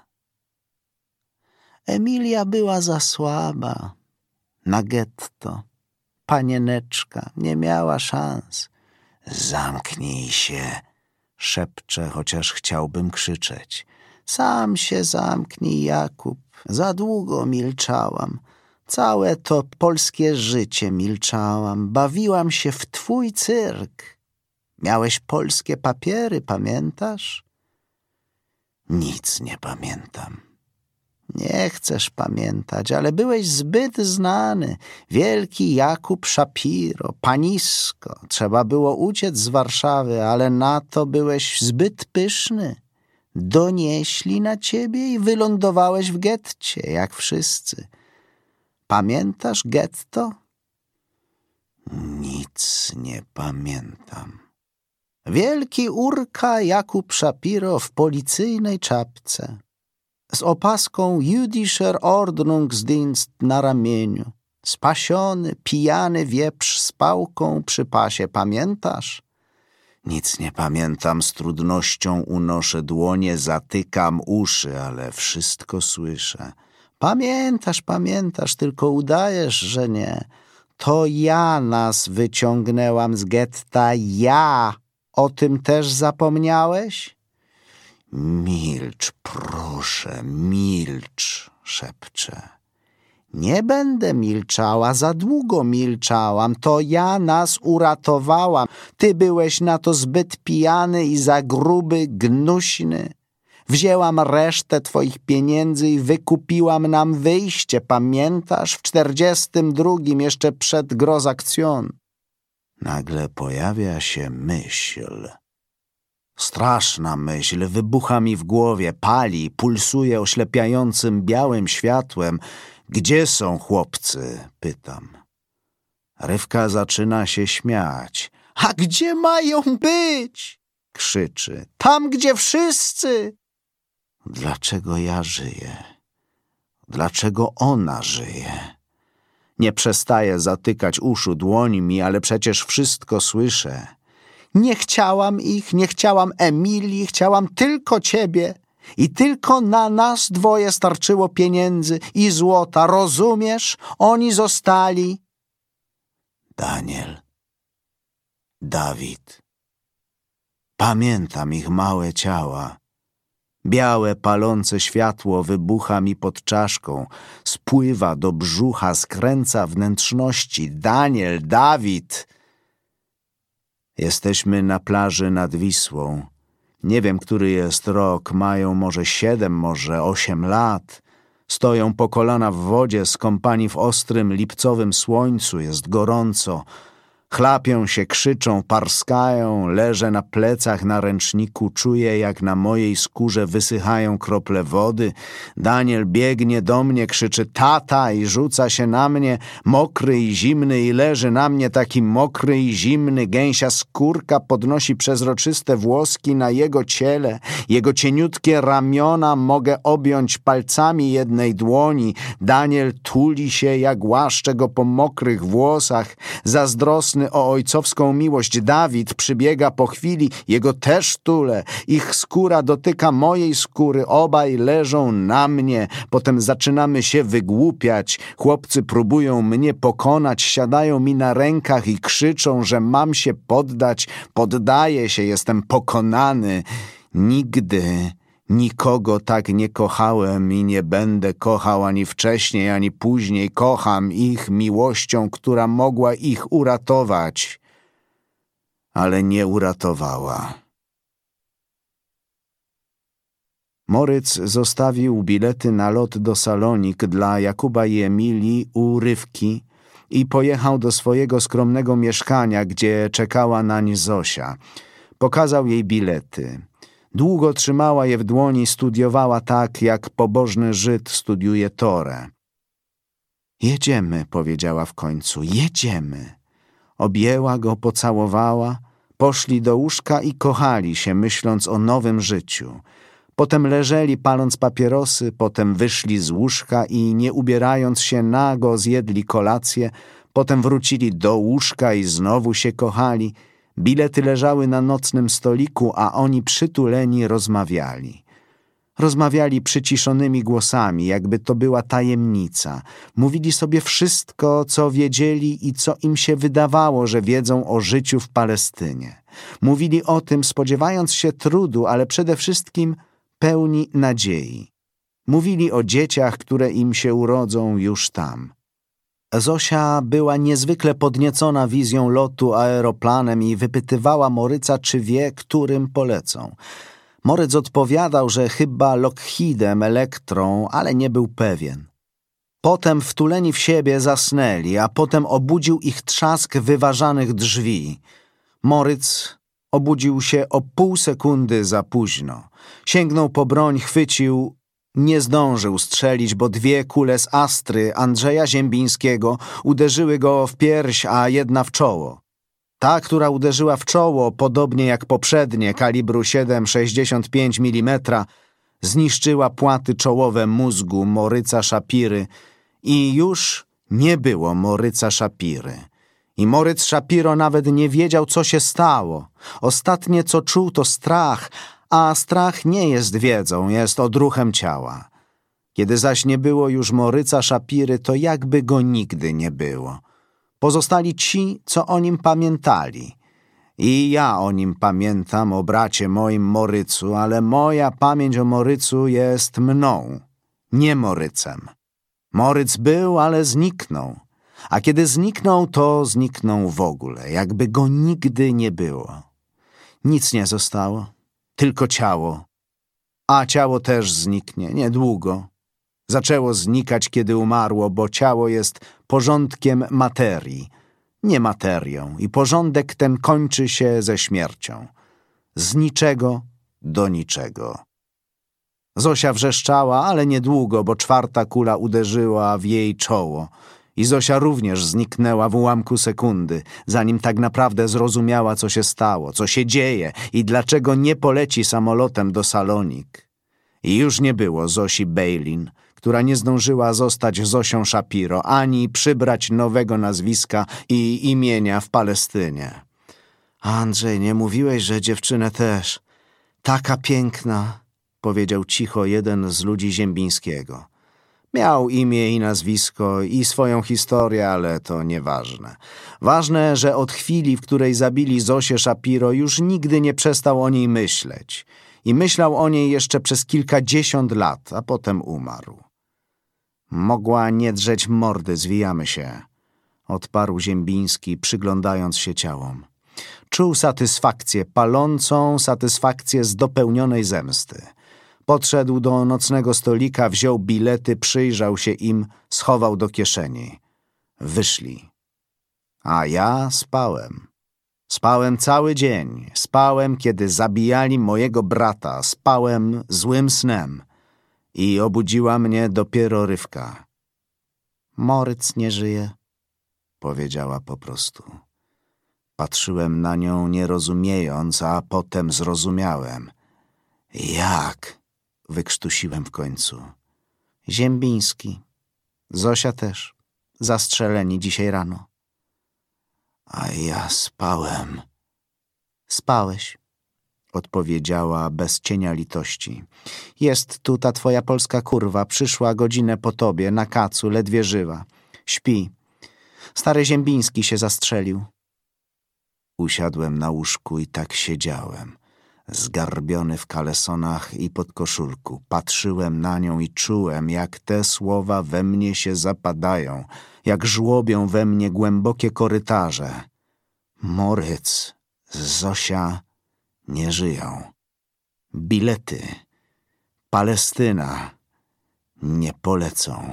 [SPEAKER 21] Emilia była za słaba. Na getto. Panieneczka nie miała szans. Zamknij się, szepczę, chociaż chciałbym krzyczeć. Sam się zamknij, Jakub. Za długo milczałam. Całe to polskie życie milczałam. Bawiłam się w twój cyrk. Miałeś polskie papiery, pamiętasz? Nic nie pamiętam. Nie chcesz pamiętać, ale byłeś zbyt znany. Wielki Jakub Szapiro, panisko. Trzeba było uciec z Warszawy, ale na to byłeś zbyt pyszny. Donieśli na ciebie i wylądowałeś w getcie, jak wszyscy. Pamiętasz getto? Nic nie pamiętam. Wielki urka Jakub Szapiro w policyjnej czapce. Z opaską Jüdischer Ordnungsdienst na ramieniu. Spasiony, pijany wieprz z pałką przy pasie. Pamiętasz? Nic nie pamiętam, z trudnością unoszę dłonie, zatykam uszy, ale wszystko słyszę. Pamiętasz, pamiętasz, tylko udajesz, że nie. To ja nas wyciągnęłam z getta, ja. O tym też zapomniałeś? Milcz, proszę, milcz, szepczę. Nie będę milczała, za długo milczałam. To ja nas uratowałam. Ty byłeś na to zbyt pijany i za gruby, gnuśny. Wzięłam resztę twoich pieniędzy i wykupiłam nam wyjście. Pamiętasz? W czterdziestym drugim, jeszcze przed Gros Action. Nagle pojawia się myśl. Straszna myśl wybucha mi w głowie, pali, pulsuje oślepiającym białym światłem. Gdzie są chłopcy? Pytam. Rywka zaczyna się śmiać. A gdzie mają być? Krzyczy. Tam, gdzie wszyscy. Dlaczego ja żyję? Dlaczego ona żyje? Nie przestaję zatykać uszu dłońmi, ale przecież wszystko słyszę. Nie chciałam ich, nie chciałam Emilii, chciałam tylko ciebie. I tylko na nas dwoje starczyło pieniędzy i złota, rozumiesz? Oni zostali. Daniel. Dawid. Pamiętam ich małe ciała. Białe, palące światło wybucha mi pod czaszką, spływa do brzucha, skręca wnętrzności. Daniel, Dawid. Jesteśmy na plaży nad Wisłą. Nie wiem, który jest rok, mają może siedem, może osiem lat. Stoją po kolana w wodzie, skąpani w ostrym, lipcowym słońcu, jest gorąco. Chlapią się, krzyczą, parskają, leżę na plecach na ręczniku, czuję, jak na mojej skórze wysychają krople wody. Daniel biegnie do mnie, krzyczy tata i rzuca się na mnie, mokry i zimny, i leży na mnie taki mokry i zimny. Gęsia skórka podnosi przezroczyste włoski na jego ciele. Jego cieniutkie ramiona mogę objąć palcami jednej dłoni. Daniel tuli się, jak łaszczę go po mokrych włosach. Zazdrosny o ojcowską miłość Dawid przybiega po chwili, jego też tule. Ich skóra dotyka mojej skóry, obaj leżą na mnie. Potem zaczynamy się wygłupiać. Chłopcy próbują mnie pokonać, siadają mi na rękach i krzyczą, że mam się poddać. Poddaję się, jestem pokonany. Nigdy nikogo tak nie kochałem i nie będę kochał ani wcześniej, ani później. Kocham ich miłością, która mogła ich uratować, ale nie uratowała. Moryc zostawił bilety na lot do Salonik dla Jakuba i Emilii u Rywki i pojechał do swojego skromnego mieszkania, gdzie czekała nań Zosia. Pokazał jej bilety. Długo trzymała je w dłoni, studiowała tak, jak pobożny Żyd studiuje Torę. Jedziemy, powiedziała w końcu, jedziemy. Objęła go, pocałowała, poszli do łóżka i kochali się, myśląc o nowym życiu. Potem leżeli, paląc papierosy, potem wyszli z łóżka i nie ubierając się nago zjedli kolację, potem wrócili do łóżka i znowu się kochali. Bilety leżały na nocnym stoliku, a oni przytuleni rozmawiali. Rozmawiali przyciszonymi głosami, jakby to była tajemnica. Mówili sobie wszystko, co wiedzieli i co im się wydawało, że wiedzą o życiu w Palestynie. Mówili o tym, spodziewając się trudu, ale przede wszystkim pełni nadziei. Mówili o dzieciach, które im się urodzą już tam. Zosia była niezwykle podniecona wizją lotu aeroplanem i wypytywała Moryca, czy wie, którym polecą. Moryc odpowiadał, że chyba Lockheedem, Elektrą, ale nie był pewien. Potem wtuleni w siebie zasnęli, a potem obudził ich trzask wyważanych drzwi. Moryc obudził się o pół sekundy za późno. Sięgnął po broń, chwycił, nie zdążył strzelić, bo dwie kule z Astry Andrzeja Ziembińskiego uderzyły go w pierś, a jedna w czoło. Ta, która uderzyła w czoło, podobnie jak poprzednie, kalibru siedem przecinek sześćdziesiąt pięć milimetrów, zniszczyła płaty czołowe mózgu Moryca Szapiry i już nie było Moryca Szapiry. I Moryc Szapiro nawet nie wiedział, co się stało. Ostatnie, co czuł, to strach, a strach nie jest wiedzą, jest odruchem ciała. Kiedy zaś nie było już Moryca Szapiry, to jakby go nigdy nie było. Pozostali ci, co o nim pamiętali. I ja o nim pamiętam, o bracie moim Morycu, ale moja pamięć o Morycu jest mną, nie Morycem. Moryc był, ale zniknął. A kiedy zniknął, to zniknął w ogóle, jakby go nigdy nie było. Nic nie zostało, tylko ciało. A ciało też zniknie, niedługo. Zaczęło znikać, kiedy umarło, bo ciało jest porządkiem materii, nie materią, i porządek ten kończy się ze śmiercią. Z niczego do niczego. Zosia wrzeszczała, ale niedługo, bo czwarta kula uderzyła w jej czoło. I Zosia również zniknęła w ułamku sekundy, zanim tak naprawdę zrozumiała, co się stało, co się dzieje i dlaczego nie poleci samolotem do Salonik. I już nie było Zosi Bejlin, która nie zdążyła zostać Zosią Szapiro, ani przybrać nowego nazwiska i imienia w Palestynie. Andrzej, nie mówiłeś, że dziewczynę też. Taka piękna, powiedział cicho jeden z ludzi Ziembińskiego. Miał imię i nazwisko i swoją historię, ale to nieważne. Ważne, że od chwili, w której zabili Zosię Szapiro, już nigdy nie przestał o niej myśleć. I myślał o niej jeszcze przez kilkadziesiąt lat, a potem umarł. Mogła nie drzeć mordy, zwijamy się, odparł Ziembiński, przyglądając się ciałom. Czuł satysfakcję, palącą satysfakcję z dopełnionej zemsty. Podszedł do nocnego stolika, wziął bilety, przyjrzał się im, schował do kieszeni. Wyszli. A ja spałem. Spałem cały dzień. Spałem, kiedy zabijali mojego brata. Spałem złym snem. I obudziła mnie dopiero Rywka. Moryc nie żyje, powiedziała po prostu. Patrzyłem na nią nie rozumiejąc, a potem zrozumiałem. Jak? Wykrztusiłem w końcu. Ziembiński. Zosia też. Zastrzeleni dzisiaj rano. A ja spałem. Spałeś, odpowiedziała bez cienia litości. Jest tu ta twoja polska kurwa, przyszła godzinę po tobie, na kacu, ledwie żywa. Śpi. Stary Ziembiński się zastrzelił. Usiadłem na łóżku i tak siedziałem, zgarbiony w kalesonach i podkoszulku. Patrzyłem na nią i czułem, jak te słowa we mnie się zapadają, jak żłobią we mnie głębokie korytarze. Moryc, Zosia nie żyją. Bilety, Palestyna nie polecą.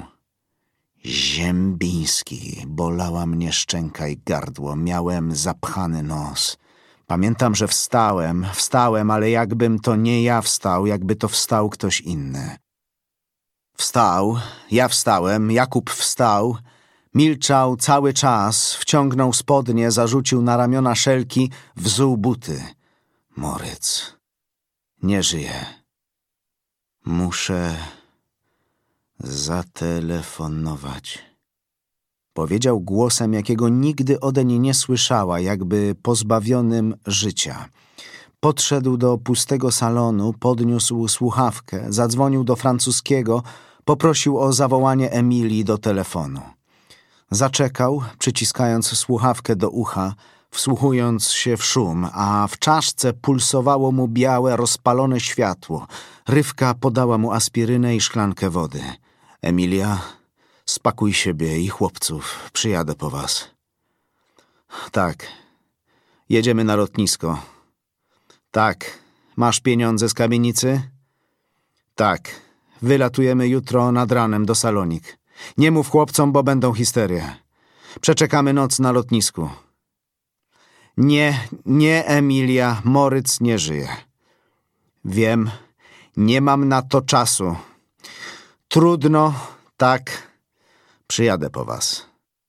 [SPEAKER 21] Ziembiński, bolała mnie szczęka i gardło, miałem zapchany nos. Pamiętam, że wstałem, wstałem, ale jakbym to nie ja wstał, jakby to wstał ktoś inny. Wstał, ja wstałem, Jakub wstał, milczał cały czas, wciągnął spodnie, zarzucił na ramiona szelki, wzuł buty. Moryc, nie żyje. Muszę zatelefonować. Powiedział głosem, jakiego nigdy odeń nie słyszała, jakby pozbawionym życia. Podszedł do pustego salonu, podniósł słuchawkę, zadzwonił do francuskiego, poprosił o zawołanie Emilii do telefonu. Zaczekał, przyciskając słuchawkę do ucha, wsłuchując się w szum, a w czaszce pulsowało mu białe, rozpalone światło. Rywka podała mu aspirynę i szklankę wody. Emilia, spakuj siebie i chłopców, przyjadę po was. Tak, jedziemy na lotnisko. Tak, masz pieniądze z kamienicy? Tak, wylatujemy jutro nad ranem do Salonik. Nie mów chłopcom, bo będą histerie. Przeczekamy noc na lotnisku. Nie, nie, Emilia, Moryc nie żyje. Wiem, nie mam na to czasu. Trudno, tak, przyjadę po was.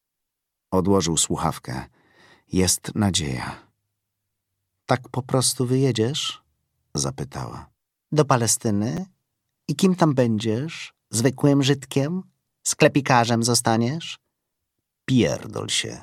[SPEAKER 21] Odłożył słuchawkę. Jest nadzieja. Tak po prostu wyjedziesz? Zapytała. Do Palestyny? I kim tam będziesz? Zwykłym Żydkiem? Sklepikarzem zostaniesz? Pierdol się.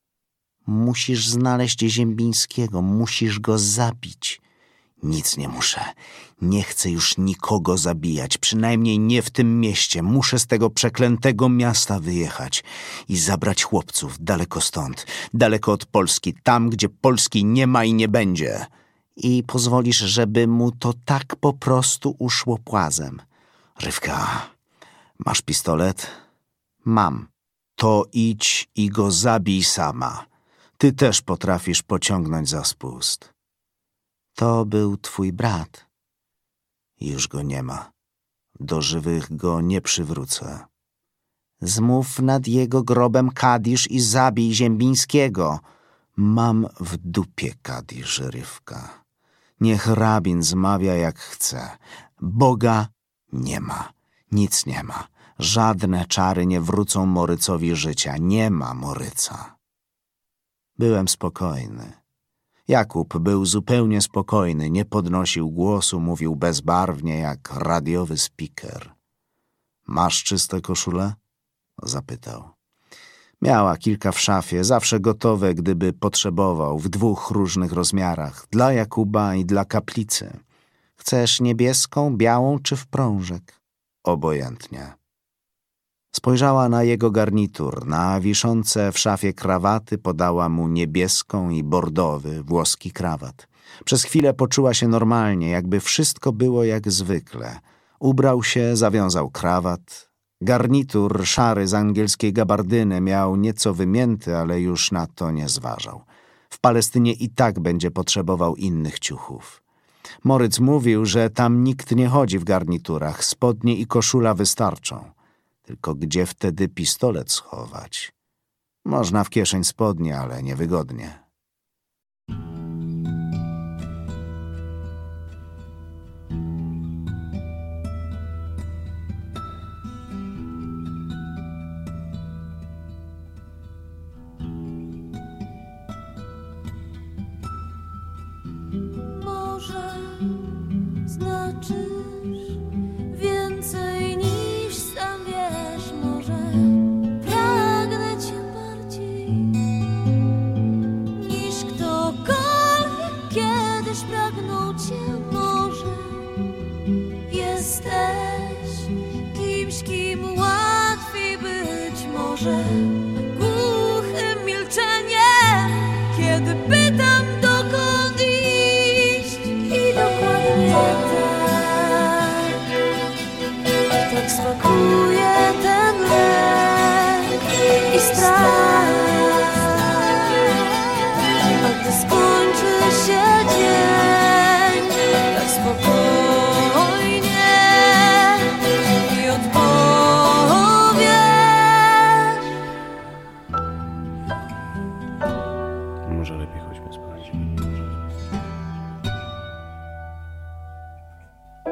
[SPEAKER 21] Musisz znaleźć Ziembińskiego, musisz go zabić. Nic nie muszę. Nie chcę już nikogo zabijać, przynajmniej nie w tym mieście. Muszę z tego przeklętego miasta wyjechać i zabrać chłopców daleko stąd, daleko od Polski, tam, gdzie Polski nie ma i nie będzie. I pozwolisz, żeby mu to tak po prostu uszło płazem. Rywka, masz pistolet? Mam. To idź i go zabij sama. Ty też potrafisz pociągnąć za spust. To był twój brat. Już go nie ma. Do żywych go nie przywrócę. Zmów nad jego grobem kadisz i zabij Ziembińskiego. Mam w dupie kadisz, Rywka. Niech rabin zmawia jak chce. Boga nie ma. Nic nie ma. Żadne czary nie wrócą Morycowi życia. Nie ma Moryca. Byłem spokojny. Jakub był zupełnie spokojny, nie podnosił głosu, mówił bezbarwnie jak radiowy spiker. Masz czyste koszule? Zapytał. Miała kilka w szafie, zawsze gotowe, gdyby potrzebował, w dwóch różnych rozmiarach, dla Jakuba i dla kaplicy. Chcesz niebieską, białą czy w prążek? Obojętnie. Spojrzała na jego garnitur, na wiszące w szafie krawaty, podała mu niebieską i bordowy, włoski krawat. Przez chwilę poczuła się normalnie, jakby wszystko było jak zwykle. Ubrał się, zawiązał krawat. Garnitur szary z angielskiej gabardyny miał nieco wymięty, ale już na to nie zważał. W Palestynie i tak będzie potrzebował innych ciuchów. Moryc mówił, że tam nikt nie chodzi w garniturach, spodnie i koszula wystarczą. Tylko gdzie wtedy pistolet schować? Można w kieszeń spodnie, ale niewygodnie.
[SPEAKER 4] Może znaczysz więcej niż sam wiesz, może pragnę cię bardziej niż ktokolwiek kiedyś pragnął cię. Może jesteś kimś, kim łatwiej być, może głuchym milczeniem, kiedy pytam dokąd iść. I dokładnie tak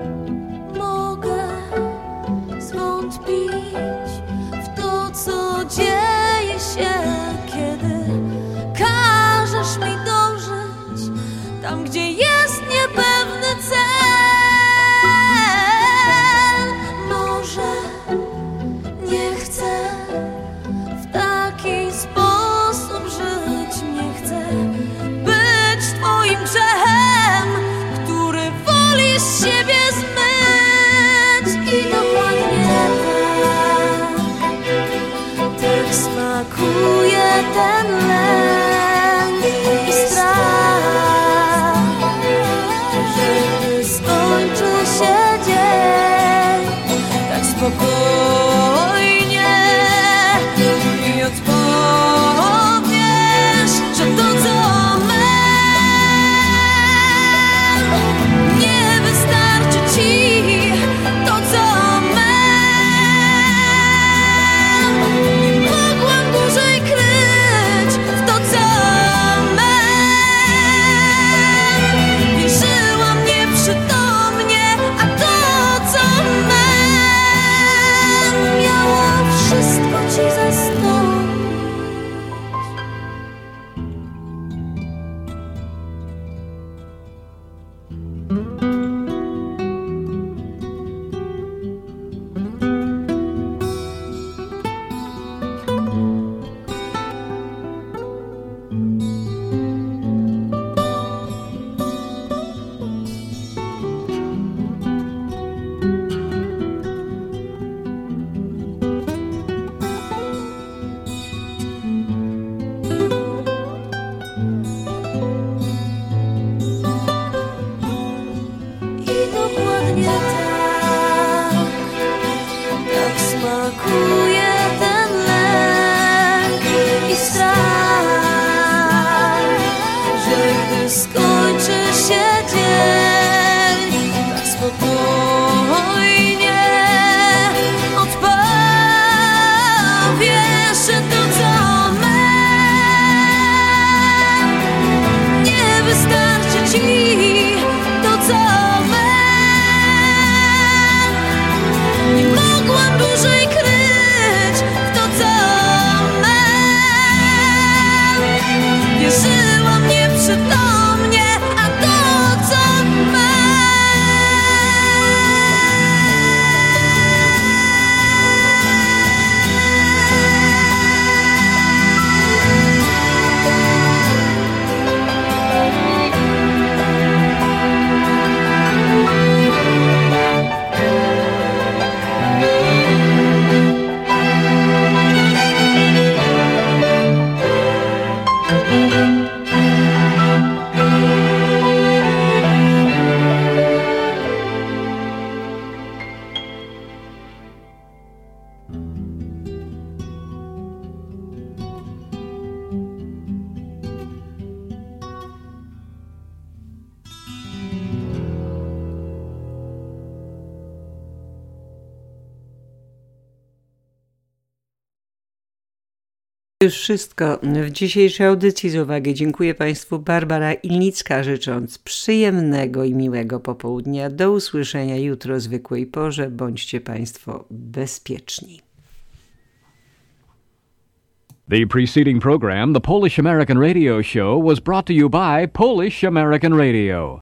[SPEAKER 4] mogę zwątpić w to, co dzieje się, kiedy każesz mi dążyć tam, gdzie jest niepewny cel. Może nie chcę w taki sposób żyć, nie chcę być twoim grzechem, który wolisz siebie zmyć. I dokładnie tak, tak smakuje ten lęk i strach, że gdy skończy się dzień, tak spokojnie i odpowiesz, że to co my nie wystarczy ci, to co my. Nie mogłam dłużej kryć w to co my. Wierzyłam nieprzytomnie, a to co my miało wszystko ci zastąpić. I dokładnie tak, tak smakuje ten lęk i strach, że gdy skończy się dzień, tak spokojnie odpowiesz, że to co my nie wystarczy ci, to co my. Nie mogłam dłużej kryć w to co my. Wierzyłam nieprzytomnie, a to co my.
[SPEAKER 3] Już wszystko w dzisiejszej audycji. Z uwagi dziękuję Państwu. Barbara Ilnicka, życząc przyjemnego i miłego popołudnia. Do usłyszenia jutro o zwykłej porze. Bądźcie Państwo bezpieczni.
[SPEAKER 1] The preceding program, the Polish American Radio Show, was brought to you by Polish American Radio.